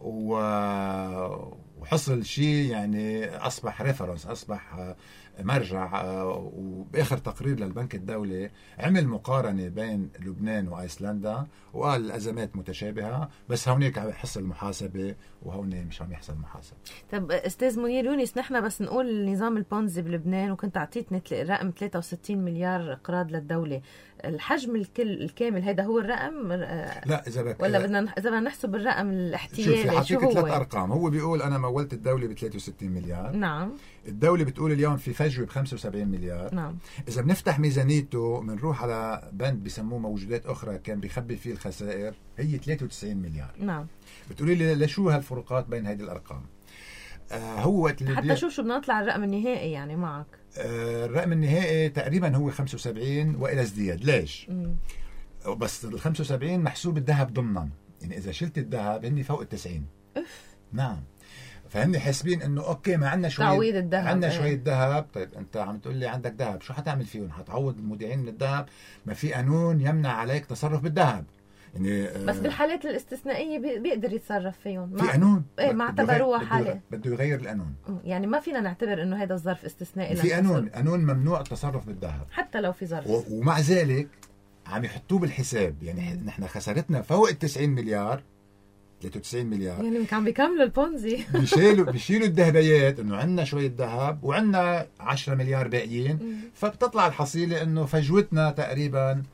وحصل شيء يعني أصبح ريفرنس، أصبح مرجع. وبآخر تقرير للبنك الدولي عمل مقارنة بين لبنان وأيسلندا، وقال الأزمات متشابهة، بس هونيك عم يحصل محاسبة وهون مش عم يحصل محاسبة. طب أستاذ منير يونس، نحن بس نقول نظام البونزي بلبنان، وكنت أعطيتني رقم 63 مليار إقراض للدولة، الحجم الكامل هذا هو الرقم؟ لا، إذا ولا بدنا نحسب الرقم الاحتيالي؟ شو هو؟ 3 أرقام. هو بيقول أنا مولت الدولة ب 63 مليار. نعم. الدولة بتقول اليوم في فجوة ب 75 مليار. نعم. إذا بنفتح ميزانيته بنروح على بند بيسموه موجودات أخرى كان بيخبي فيه الخسائر، هي 93 مليار. نعم. بتقولي لي لشو هالفروقات بين هذه الأرقام؟ هو حتى شو بدنا نطلع الرقم النهائي يعني معك؟ الرقم النهائي تقريبا هو 75 وإلى ازدياد. ليش؟ بس ال 75 محسوب الذهب ضمنا، يعني إذا شلت الذهب هني فوق 90. نعم. فهن حاسبين انه اوكي ما عندنا شويه تعويض الذهب، عندنا شويه ذهب. طيب انت عم تقول لي عندك ذهب، شو حتعمل فيهم؟ حتعوض المودعين من الذهب؟ ما في قانون يمنع عليك تصرف بالذهب يعني. بس بالحالات الاستثنائيه بيقدر يتصرف فيهم. في قانون ما اعتبروها حاله، بده يغير القانون. يعني ما فينا نعتبر انه هذا الظرف استثنائي. في قانون ممنوع التصرف بالذهب حتى لو في ظرف، ومع ذلك عم يحطوه بالحساب. يعني نحن خسارتنا فوق ال 90 مليار، 93 مليار، يعني عم بيكملوا البونزي. بيشيلوا الذهبيات، انه عندنا شويه ذهب وعندنا 10 مليار باقيين، فبتطلع الحصيله انه فجوتنا تقريبا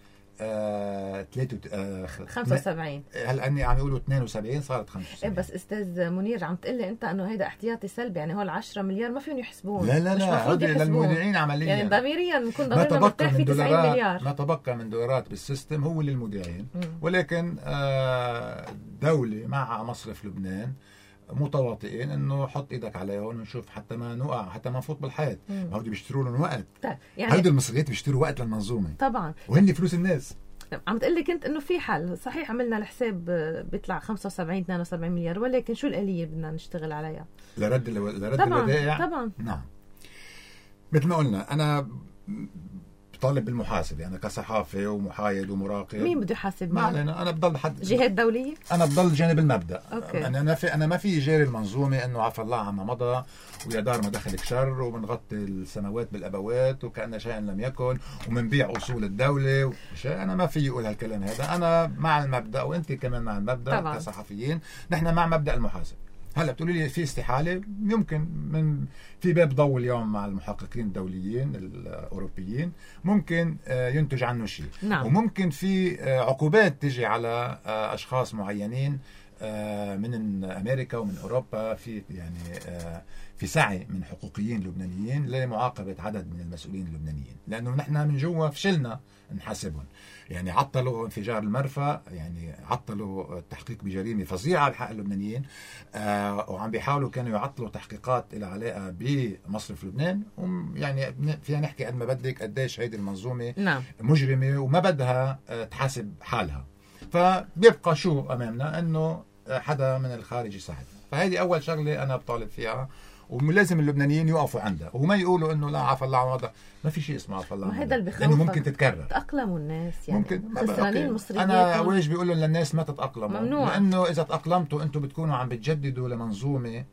75. هلا اني عم يقولوا 72 صارت 75. بس استاذ منير عم تقول لي انت انه هيدا احتياطي سلبي، يعني هول 10 مليار ما فيهم يحسبون. لا للمودعين عمليا، يعني ضميريا بنكون ضميرنا مرتاح في 90 مليار. ما تبقى من دولارات بالسيستم هو للمودعين. ولكن دولة مع مصرف لبنان متواطئين انه حط ايدك عليهم ونشوف حتى ما نوقع، حتى ما نفوت بالحيط. ما هودي بيشتروا لهم وقت. طيب يعني هودي المصريات بيشتروا وقت للمنظومه طبعا، وهن فلوس الناس. عم تقول لك انت انه في حل صحيح، عملنا الحساب بيطلع 75 72 مليار، ولكن شو الآلية بدنا نشتغل عليها لرد طبعا الودائع؟ طبعا. نعم، مثل ما قلنا انا طالب بالمحاسبة، أنا كصحافي ومحايد ومراقب. مين بده يحاسب؟ ما علينا، أنا بضل جهات دولية، أنا بضل جانب المبدأ. أوكي. أنا ما في جاري المنظومة إنه عفى الله عما مضى ويا دار ما دخلك شر وبنغطي السماوات بالأبوات وكأن شيئا لم يكن ومنبيع أصول الدولة أنا ما في يقول هالكلام هذا. أنا مع المبدأ وأنت كمان مع المبدأ طبعا. كصحفيين نحن مع مبدأ المحاسبة. هلا بتقولي لي في استحالة، يمكن من في باب ضوء اليوم مع المحققين الدوليين الأوروبيين ممكن ينتج عنه شيء. نعم. وممكن في عقوبات تجي على أشخاص معينين من أمريكا ومن أوروبا، في يعني في سعي من حقوقيين لبنانيين لمعاقبة عدد من المسؤولين اللبنانيين، لأنه نحن من جوا فشلنا نحاسبهم. يعني عطلوا انفجار المرفأ، يعني عطلوا التحقيق بجريمة فظيعة بحق اللبنانيين، وعم بيحاولوا كانوا يعطلوا تحقيقات إلى علاقة بمصرف لبنان. يعني فينا نحكي قد ما بدك قديش هيدي المنظومة نعم. مجرمة وما بدها تحاسب حالها. فبيبقى شو أمامنا؟ إنه حدا من الخارج يساعد. فهذه أول شغلة أنا بطالب فيها، ولازم اللبنانيين يقفوا عندها وما يقولوا انه لا عفى الله عن ما في شيء اسمه عفى الله عن لانه ممكن تتكرر. تأقلموا الناس، يعني ممكن خسرانين المصريين. انا ويش بيقولوا للناس ما تتأقلموا، ممنوع. لانه اذا تأقلمتوا انتم بتكونوا عم بتجددوا لمنظومه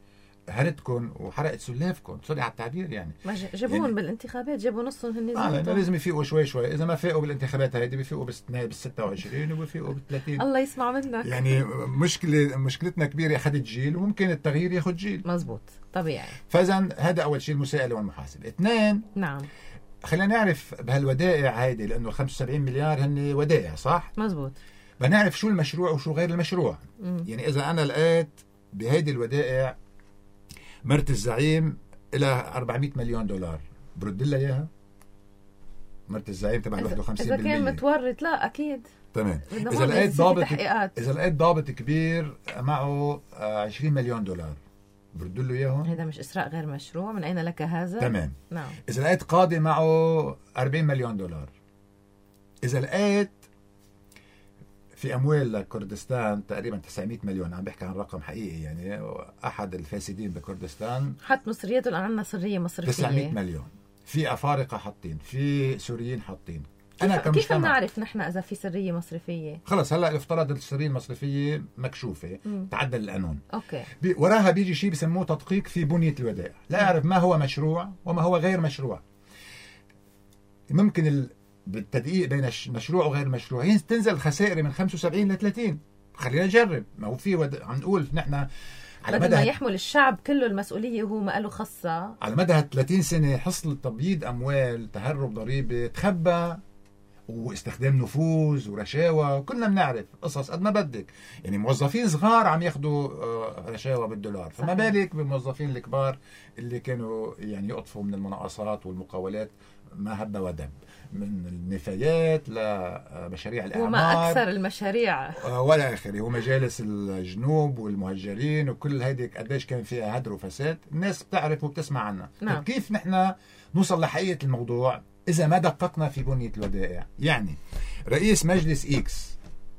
هرتكم وحرقت سلافكم، سوري على التعبير يعني. ما جابوهم يعني بالانتخابات، جابوا نصهم هن لازم يفيقوا شوي شوي. اذا ما فاقوا بالانتخابات هيدي بيفيقوا بال 26 وبيفيقوا بال 30. الله يسمع منك. يعني مشكلتنا كبيرة، اخذت جيل وممكن التغيير ياخذ جيل. مزبوط طبيعي. فاذا هذا اول شيء المساءله والمحاسبه. اثنين، نعم خلينا نعرف بهالودائع هيدي، لانه 75 مليار هن ودائع صح؟ مزبوط. بنعرف شو المشروع وشو غير المشروع. يعني اذا انا لقيت بهيدي الودائع مرت الزعيم إلى 400 مليون دولار، برد لها اياها؟ مرت الزعيم تبع 51%. اذا كان متورط لا اكيد. تمام. اذا لقيت ضابط كبير معه 20 مليون دولار، برد له اياهم؟ هذا مش اسراء غير مشروع؟ من اين لك هذا؟ تمام. نعم. اذا لقيت قاضي معه 40 مليون دولار، اذا لقيت في اموال لكردستان تقريبا 900 مليون، عم بحكي عن رقم حقيقي يعني، احد الفاسدين بكردستان حط مصرياته عندنا سريه مصرفيه 900 مليون، في افارقه حاطين، في سوريين حاطين. انا كيف بنعرف نحن اذا في سريه مصرفيه؟ خلص هلا يفترض السريه المصرفيه مكشوفه، تعدل القانون. اوكي. وراها بيجي شيء بسموه تدقيق في بنيه الودائع، لا يعرف ما هو مشروع وما هو غير مشروع. ممكن بالتدقيق بين مشروع وغير مشروع تنزل الخسائر من 75 ل 30. خلينا نجرب. ما هو في عم نقول نحن على مدى ما يحمل الشعب كله المسؤوليه وهو ما له خصه. على مدى 30 سنه حصل تبييض اموال، تهرب ضريبه، تخبى، واستخدام نفوذ ورشاوى. كلنا بنعرف قصص قد ما بدك، يعني موظفين صغار عم ياخذوا رشاوى بالدولار، فما بالك بالموظفين الكبار اللي كانوا يعني يقطفوا من المناقصات والمقاولات ما هب ودب، من النفايات لمشاريع الإعمار وما أكثر المشاريع ولا آخره، ومجالس الجنوب والمهجرين وكل هيدي قديش كان فيها هدر وفساد. الناس بتعرف وبتسمع عنها. نعم. كيف نحن نوصل لحقيقة الموضوع إذا ما دققنا في بنية الودائع؟ يعني رئيس مجلس إكس،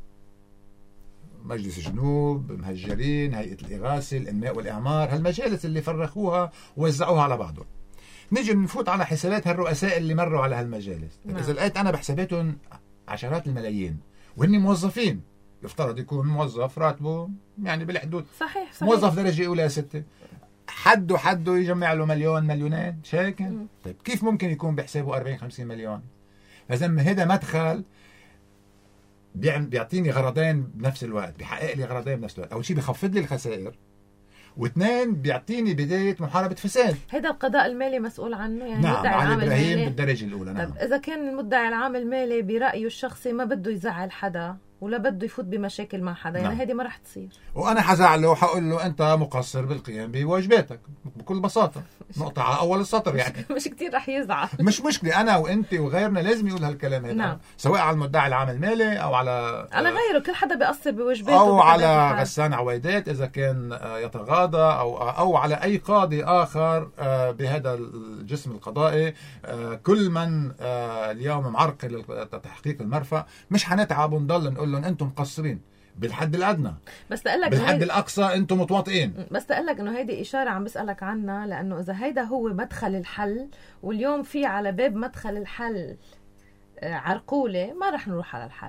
مجلس جنوب، مهجرين، هيئة الإغاثة، الإنماء والإعمار، هالمجالس اللي فرخوها ووزعوها على بعضهم، نجي نفوت على حسابات هالرؤساء اللي مروا على هالمجالس. نعم. إذا لقيت أنا بحساباتهم عشرات الملايين وهن موظفين، يفترض يكون موظف راتبه يعني بالحدود، صحيح. موظف درجة أولى 6، حده يجمع له مليون مليونين شاكن. طيب كيف ممكن يكون بحسابه 40-50 مليون؟ إذا هذا مدخل بيعطيني غرضين بنفس الوقت، بيحقق لي غرضين بنفس الوقت. أول شيء بيخفض لي الخسائر، واثنين بيعطيني بداية محاربة فساد. هذا القضاء المالي مسؤول عنه يعني. نعم، علي إبراهيم بالدرجة الأولى. نعم. طيب إذا كان المدعي العام المالي برأيه الشخصي ما بده يزعل حدا ولا بده يفوت بمشاكل مع حدا، يعني هذه ما رح تصير. وأنا حزعله وحقول له أنت مقصر بالقيام بواجباتك بكل بساطة، نقطة على أول السطر يعني. مش كتير رح يزعل. مش مشكلة، أنا وأنت وغيرنا لازم يقول هالكلام هذا. نعم. سواء على المدعي العام المالي أو على غيره، كل حدا بيقصر بواجباته، أو على غسان عويدات إذا كان يتغاضى، أو على أي قاضي آخر بهذا الجسم القضائي. كل من اليوم معرقل لتحقيق المرفأ، مش حنتعب ونضل نقول لهم أنتم مقصرين بالحد الأدنى، بس تقلك بالحد الأقصى أنتم متواطئين. بس تقلك إنه هيدي إشارة عم بسألك عنها، لأنه إذا هيدا هو مدخل الحل، واليوم في على باب مدخل الحل عرقولة، ما رح نروح على الحل.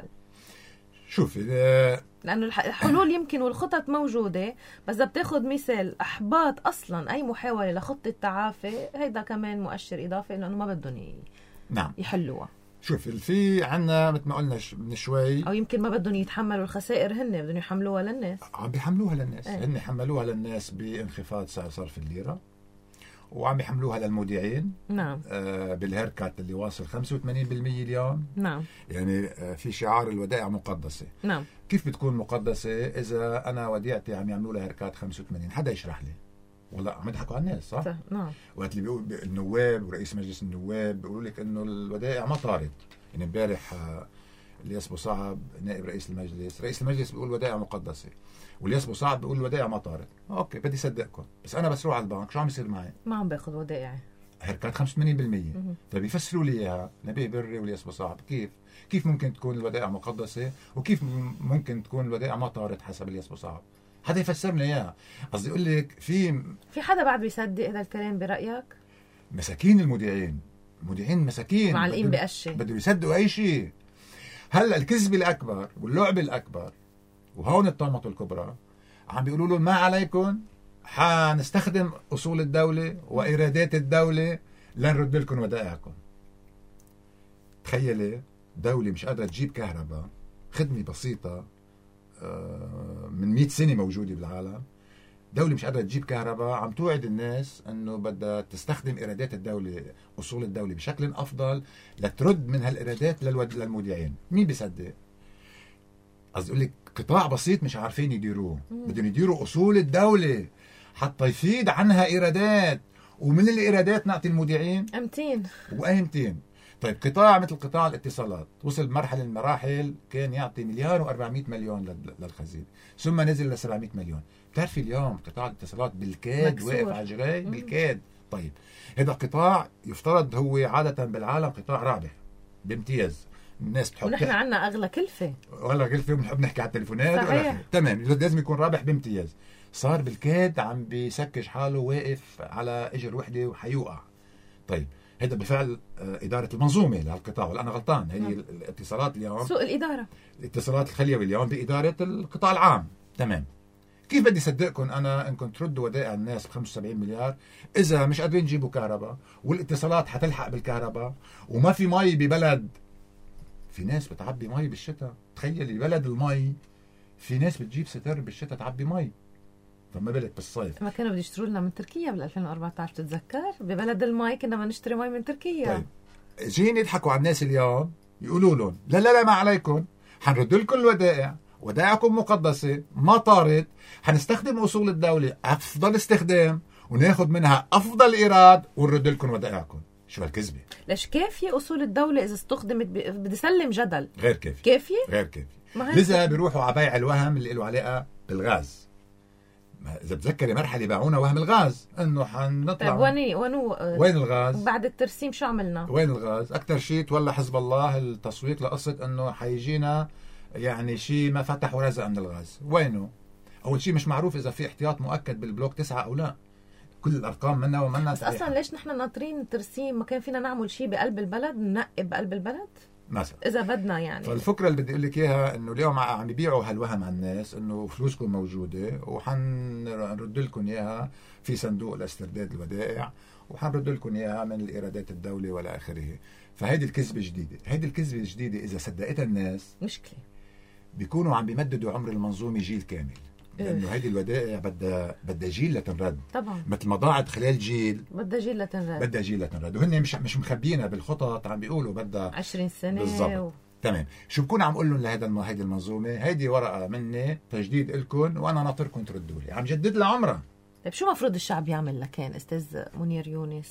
شوفي، لأنه الحلول يمكن والخطط موجودة، بس إذا بتاخد مثال إحباط أصلا أي محاولة لخطة تعافي، هيدا كمان مؤشر إضافي لأنه ما بدهم نعم يحلوها. شوف، في عنا مثل ما قلنا من شوي، او يمكن ما بدهم يتحملوا الخسائر، هن بدهم يحملوها للناس. عم بيحملوها للناس. ايه. هن حملوها للناس بانخفاض سعر صرف الليرة، وعم يحملوها للمودعين. نعم. بالهيركات اللي واصل 85% اليوم. نعم. يعني في شعار الودائع مقدسة. نعم. كيف بتكون مقدسة إذا أنا وديعتي عم يعملوا لها هيركات 85؟ حدا يشرح لي؟ والله عم يضحكوا على الناس، صح؟ نعم. وقت اللي بيقول النواب ورئيس مجلس النواب بيقولوا لك إنه الودائع ما طارت. يعني امبارح الياس بوصعب نائب رئيس المجلس بيقول ودائع مقدسة، والياس بوصعب بيقول الودائع ما طارت. اوكي، بدي صدقكم، بس انا بس روح على البنك شو عم يصير معي؟ ما عم باخذ ودائع، هيركات 85%. فبيفسروا لي اياها نبيه بري والياس بوصعب. كيف ممكن تكون الودائع مقدسة، وكيف ممكن تكون الودائع ما طارت حسب الياس بوصعب؟ حدا يفسرنا اياها. قصدي اقول لك في حدا بعد بيصدق هذا الكلام برايك؟ مساكين المودعين مساكين معلقين بقشة، بده يصدقوا اي شيء. هلا الكذب الاكبر واللعب الاكبر وهون الطامة الكبرى، عم بيقولوا لهم ما عليكم، حنستخدم أصول الدولة وإيرادات الدولة لنرد لكم ودائعكم. تخيلي دولة مش قادرة تجيب كهرباء، خدمة بسيطة من 100 سنة موجودة بالعالم، دولة مش قادرة تجيب كهرباء عم توعد الناس أنه بدها تستخدم إيرادات الدولة، أصول الدولة بشكل أفضل لترد من هالإيرادات للمودعين. مين بيصدق؟ قصدي أقول لك قطاع بسيط مش عارفين يديروه، بدهم يديروا أصول الدولة حتى يفيد عنها إيرادات، ومن الإيرادات نعطي المودعين أمتين وأهمتين. طيب قطاع مثل قطاع الاتصالات وصل بمرحلة من المراحل كان يعطي 1,400,000,000 للخزين، ثم نزل ل 700 مليون. بتعرفي اليوم قطاع الاتصالات بالكاد مكسور. واقف على جراي بالكاد. طيب هذا قطاع يفترض هو عادة بالعالم قطاع رابح بامتياز، الناس بتحب ونحن عنا أغلى كلفة ولا قلت فيهم بنحب نحكي على التليفونات صحيح. تمام، لازم يكون رابح بامتياز. صار بالكاد عم بيسكش حاله واقف على اجر وحده وحيوقع. طيب هذا بفعل إدارة المنظومة لهالقطاع، ولا أنا غلطان؟ هي الاتصالات اليوم سوء الإدارة، الاتصالات الخليوي اليوم بإدارة القطاع العام. تمام. كيف بدي صدقكم أنا إنكم تردوا ودائع الناس ب 75 مليار إذا مش قادرين تجيبوا كهرباء، والاتصالات حتلحق بالكهرباء، وما في مي ببلد؟ في ناس بتعبي مي بالشتاء، تخيلي بلد المي في ناس بتجيب ستر بالشتاء تعبي مي، فما بالك بالصيف. ما كانوا بده يشتروا لنا من تركيا بال 2014 بتتذكر؟ ببلد المي كنا بدنا نشتري مي من تركيا. طيب جيني يضحكوا على الناس اليوم، يقولوا لهم لا لا لا ما عليكم، حنرد لكم الودائع، ودائعكم مقدسة ما طارت، حنستخدم أصول الدولة أفضل استخدام وناخد منها أفضل إيراد ونرد لكم ودائعكم. شو هالكذبة؟ ليش كافية أصول الدولة إذا استخدمت بدي سلم جدل؟ غير كافية. كافية؟ غير كافية. ما هي لذا بيروحوا على بيع الوهم اللي له علاقة بالغاز. إذا بتذكري مرحلة باعونا وهم الغاز إنه حنطلع. طيب وين الغاز؟ بعد الترسيم شو عملنا؟ وين الغاز؟ أكثر شيء تولى حزب الله التسويق لقصة إنه حيجينا يعني شيء ما فتح ورزق من الغاز. وينه؟ أول شيء مش معروف إذا في احتياط مؤكد بالبلوك 9 أو لا. كل الأرقام منا ومنا بس أصلا ليش نحن ناطرين الترسيم؟ ما كان فينا نعمل شيء بقلب البلد، ننقب بقلب البلد مثلا إذا بدنا يعني. فالفكرة اللي بدي أقول لك إياها إنه اليوم عم يبيعوا هالوهم على الناس إنه فلوسكم موجودة وحنرد لكم إياها في صندوق لاسترداد الودائع، وحنرد لكم إياها من الإيرادات الدولة ولا آخره. فهيدي الكذبة جديدة. هيدي الكذبة الجديدة إذا صدقتها الناس مشكلة، بيكونوا عم بيمددوا عمر المنظومة جيل كامل، لأنه هيدي الودائع بدها جيل لتنرد. طبعا مثل ما ضاعت خلال جيل بدها جيل لتنرد، بدها جيل لتنرد، وهن مش مخبينا بالخطط، عم بيقولوا بدها 20 سنة بالضبط. تمام. شو بكون عم اقول لهم هيدي المنظومه، هيدي ورقه مني تجديد لكم وانا ناطركم تردوا لي، عم جدد لها عمرها. طيب شو مفروض الشعب يعمل لكان استاذ منير يونس؟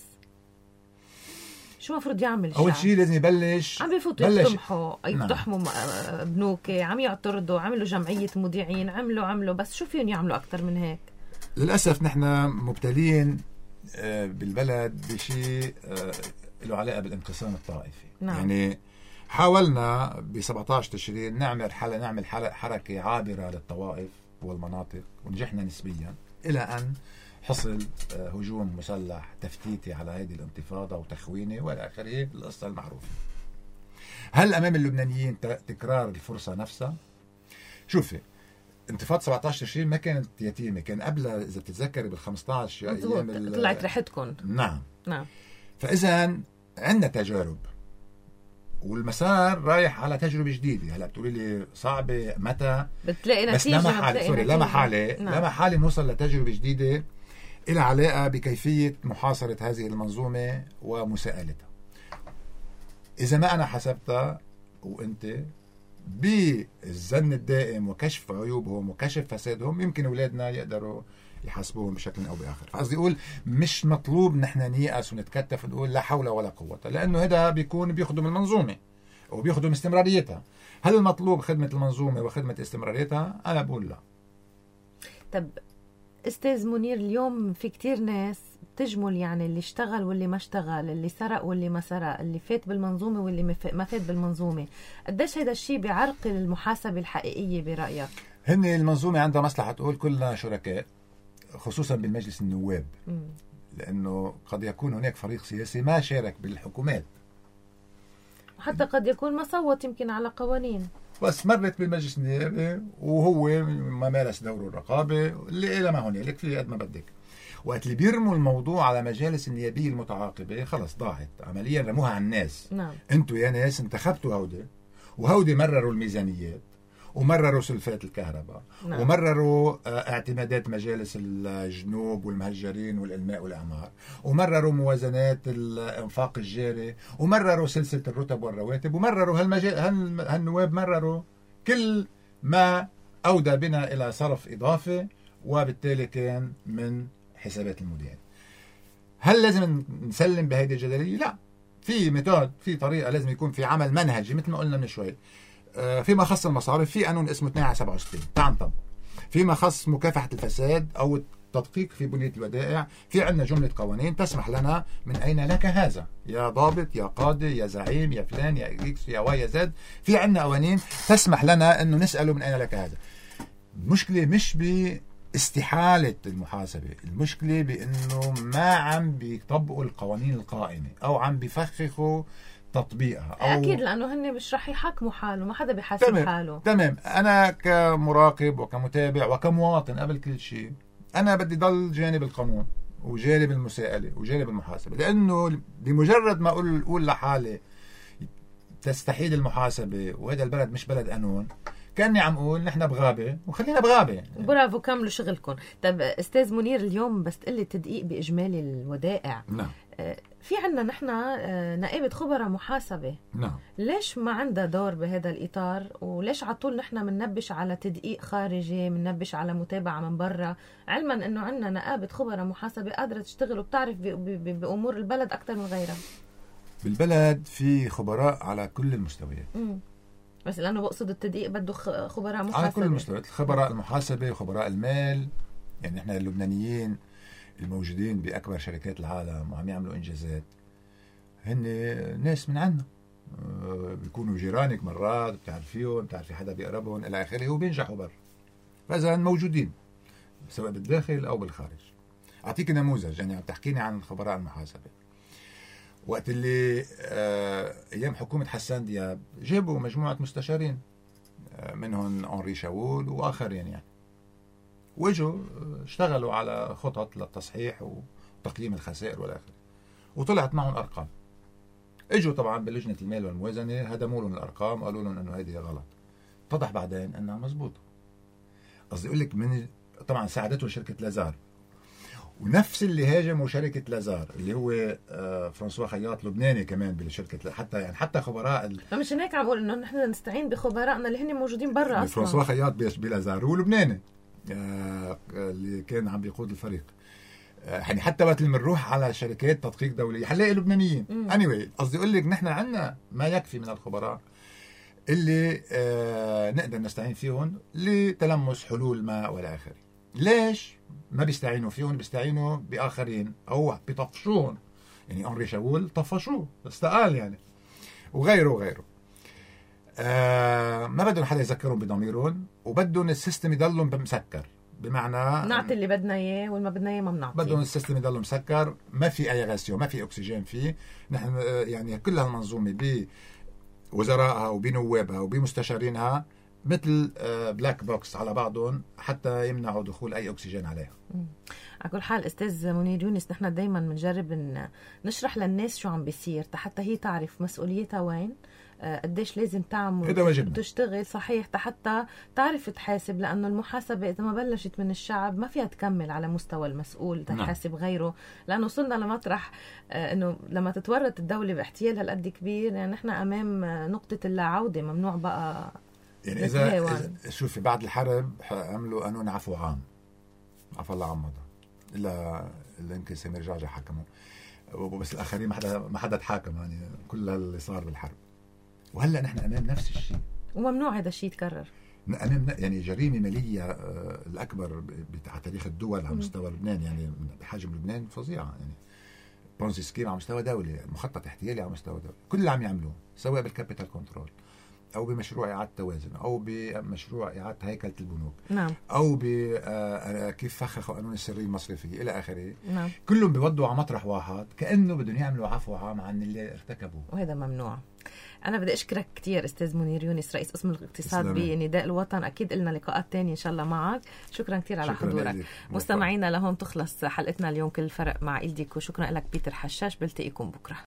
شو مفروض يعمل الشعب؟ اول شيء لازم يبلش، عم بيفوتوا يقتحموا يقتحموا بنوك، عم يعترضوا، عملوا جمعية مذيعين، عملوا بس شو فيهم يعملوا أكتر من هيك؟ للأسف نحن مبتلين بالبلد بشيء له علاقة بالانقسام الطائفي. نعم. يعني حاولنا ب 17 تشرين نعمل حركة عابرة للطوائف والمناطق، ونجحنا نسبيا إلى أن حصل هجوم مسلح تفتيتي على هذه الانتفاضة وتخوينه والى آخره، القصة المعروفة. هل أمام اللبنانيين تكرار الفرصة نفسها؟ شوفي، انتفاضة 17 تشرين ما كانت يتيمة، كان قبلها إذا بتتذكري بال 15 أيام طلعت ريحتكم. نعم. نعم. فإذا عندنا تجارب والمسار رايح على تجربة جديدة. هلا بتقولي لي صعبة متى؟ بتلاقي بس نتيجة. لا محالة نوصل لتجربة جديدة إلى علاقة بكيفية محاصرة هذه المنظومة ومساءلتها. إذا ما أنا حسبتها وأنت بالزن الدائم وكشف عيوبهم وكشف فسادهم، يمكن أولادنا يقدروا يحاسبوهم بشكل أو بآخر. فقصدي أقول مش مطلوب نحن نيأس ونتكتف ونقول لا حول ولا قوة، لأنه هذا بيكون بيخدم المنظومة وبيخدم استمراريتها. هل المطلوب خدمة المنظومة وخدمة استمراريتها؟ أنا بقول لا. طب أستاذ منير، اليوم في كتير ناس تجمل، يعني اللي اشتغل واللي ما اشتغل، اللي سرق واللي ما سرق، اللي فات بالمنظومة واللي ما فات بالمنظومة. قديش هذا الشيء بيعرقل المحاسبة الحقيقية برأيك؟ هن المنظومة عندها مصلحة تقول كلنا شركاء، خصوصا بالمجلس النواب، لأنه قد يكون هناك فريق سياسي ما شارك بالحكومات، حتى قد يكون ما صوت يمكن على قوانين. بس مرت بالمجلس النيابي وهو ما مارس دوره الرقابة اللي إلى ما هنالك في قد ما بدك. وقت اللي بيرموا الموضوع على مجالس النيابية المتعاقبة خلص ضاعت عمليا، رموها على الناس. نعم. انتوا يا ناس انتخبتوا وهودي مرروا الميزانيات ومرروا سلفات الكهرباء. نعم. ومرروا اعتمادات مجالس الجنوب والمهجرين والإلماء والإعمار، ومرروا موازنات الإنفاق الجاري، ومرروا سلسلة الرتب والرواتب، ومرروا هالنواب مرروا كل ما أودى بنا إلى صرف إضافي، وبالتالي كان من حسابات المدين. هل لازم نسلم بهذه الجدلية؟ لا، في ميثود، في طريقة، لازم يكون في عمل منهجي مثل ما قلنا من شوي. فيما خص المصارف في قانون اسمه 2/67 تعنطب. فيما خص مكافحة الفساد أو التدقيق في بنية الودائع في عندنا جملة قوانين تسمح لنا من أين لك هذا يا ضابط يا قاضي يا زعيم يا فلان يا إكس يا واي يا زد. في عندنا قوانين تسمح لنا أنه نسأله من أين لك هذا. المشكلة مش باستحالة المحاسبة، المشكلة بأنه ما عم بيطبقوا القوانين القائمة أو عم بيفخخوا تطبيقها. أو أكيد لأنه هن مش رح يحاكموا حاله، ما حدا بيحاسب تمام. حاله. تمام. أنا كمراقب وكمتابع وكمواطن قبل كل شيء أنا بدي ضل جانب القانون وجانب المساءلة وجانب المحاسبة، لأنه بمجرد ما أقول لحالي تستحيل المحاسبة وهذا البلد مش بلد قانون، كأني عم أقول نحن بغابة وخلينا بغابة. برافو، كملوا شغلكم. طب أستاذ منير، اليوم بس تقلي تدقيق بإجمالي الودائع. نعم. في عنا نحن نائبة خبراء محاسبة، نعم. ليش ما عندها دور بهذا الإطار؟ وليش على طول نحن مننبش على تدقيق خارجي، مننبش على متابعة من برا، علما أنه عنا نائبة خبراء محاسبة قادرة تشتغل وبتعرف بأمور البلد أكثر من غيرها؟ بالبلد في خبراء على كل المستويات. بس لأنه بقصد التدقيق بده خبراء محاسبة على كل المستويات، خبراء المحاسبة وخبراء المال. يعني احنا اللبنانيين الموجودين بأكبر شركات العالم وعم يعملوا إنجازات هن ناس من عنا، بيكونوا جيرانك مرات، بتعرفيهم، بتعرفي حدا بيقربهم إلى آخره، وبينجحوا برا. فإذا موجودين سواء بالداخل أو بالخارج. أعطيك نموذج، يعني عم تحكيني عن خبراء المحاسبة. وقت اللي أيام حكومة حسان دياب جابوا مجموعة مستشارين منهم أنري شاول وآخرين يعني، وجوا اشتغلوا على خطط للتصحيح وتقييم الخسائر والآخر، وطلعت معهم أرقام. اجوا طبعا بلجنة المال والموازنة هدموا لهم الأرقام وقالوا لهم أنه هذه غلط. اتضح بعدين أنها مزبوطة. قصدي أقول لك طبعا ساعدته شركة لازار، ونفس اللي هاجموا شركة لازار اللي هو فرانسوا خياط لبناني كمان بالشركة، حتى خبراء فمش هيك عم بقول انه نحن نستعين بخبرائنا اللي هن موجودين برا اصلا. فرانسوا خياط بلازار هو لبناني اللي كان عم بيقود الفريق. يعني حتى وقت اللي بنروح على شركات تدقيق دولية حنلاقي لبنانيين. anyway قصدي اقول لك نحن عندنا ما يكفي من الخبراء اللي نقدر نستعين فيهم لتلمس حلول ما والى اخره. ليش ما بيستعينوا فيهم؟ بيستعينوا بآخرين أو بيطفشون. يعني أنري شاول طفشوه استقال يعني، وغيره ما بدهم حدا يذكرهم بضميرهم، وبدهم السيستم يضلهم مسكر، بمعنى نعطي اللي بدنا اياه والما بدنا اياه ما بنعطي. بدهم السيستم يضل مسكر، ما في اي غاسيو، ما في اكسجين فيه. نحن يعني كل هالمنظومه بوزرائها وبنوابها وبمستشارينها مثل بلاك بوكس على بعضهم حتى يمنعوا دخول اي اكسجين عليها. على كل حال استاذ منير يونس، نحن دائما بنجرب نشرح للناس شو عم بيصير حتى هي تعرف مسؤوليتها وين، قديش لازم تعمل وتشتغل صحيح حتى تعرف تحاسب، لأنه المحاسبة إذا ما بلشت من الشعب ما فيها تكمل على مستوى المسؤول تحاسب غيره، لأنه وصلنا لمطرح أنه لما تتورط الدولة باحتيال هالقد كبير يعني نحن أمام نقطة اللا عودة، ممنوع بقى. يعني إذا شوفي بعد الحرب عملوا قانون عفو عام، عفو الله عم مضى إلا يمكن سمير جعجع حكمه، بس الآخرين ما حدا تحاكم، يعني كل اللي صار بالحرب. وهلا نحن امام نفس الشيء، وممنوع هذا الشيء يتكرر. امام يعني جريمه ماليه الاكبر بتاع تاريخ الدول على مستوى لبنان، يعني بحجم لبنان فظيعه، يعني بونزي سكيم على مستوى دولي، مخطط احتيالي على مستوى دولي، كل اللي عم يعملوه سواء بالكابيتال كنترول أو بمشروع إعادة توازن، أو بمشروع إعادة هيكلة البنوك، نعم، أو كيف فخخوا قانون السرية المصرفية إلى آخره، نعم، كلهم بيودوا على مطرح واحد كأنه بدهم يعملوا عفو عام عن اللي ارتكبوه، وهذا ممنوع. أنا بدي أشكرك كتير أستاذ منير يونس، رئيس قسم الاقتصاد تسلمي. بنداء الوطن. أكيد لنا لقاءات تانية إن شاء الله معك. شكرا كتير على شكراً حضورك. لك. مستمعينا، لهون تخلص حلقتنا اليوم كل الفرق مع إلديكو. شكرا لك بيتر حشاش، بلتقيكم بكرة.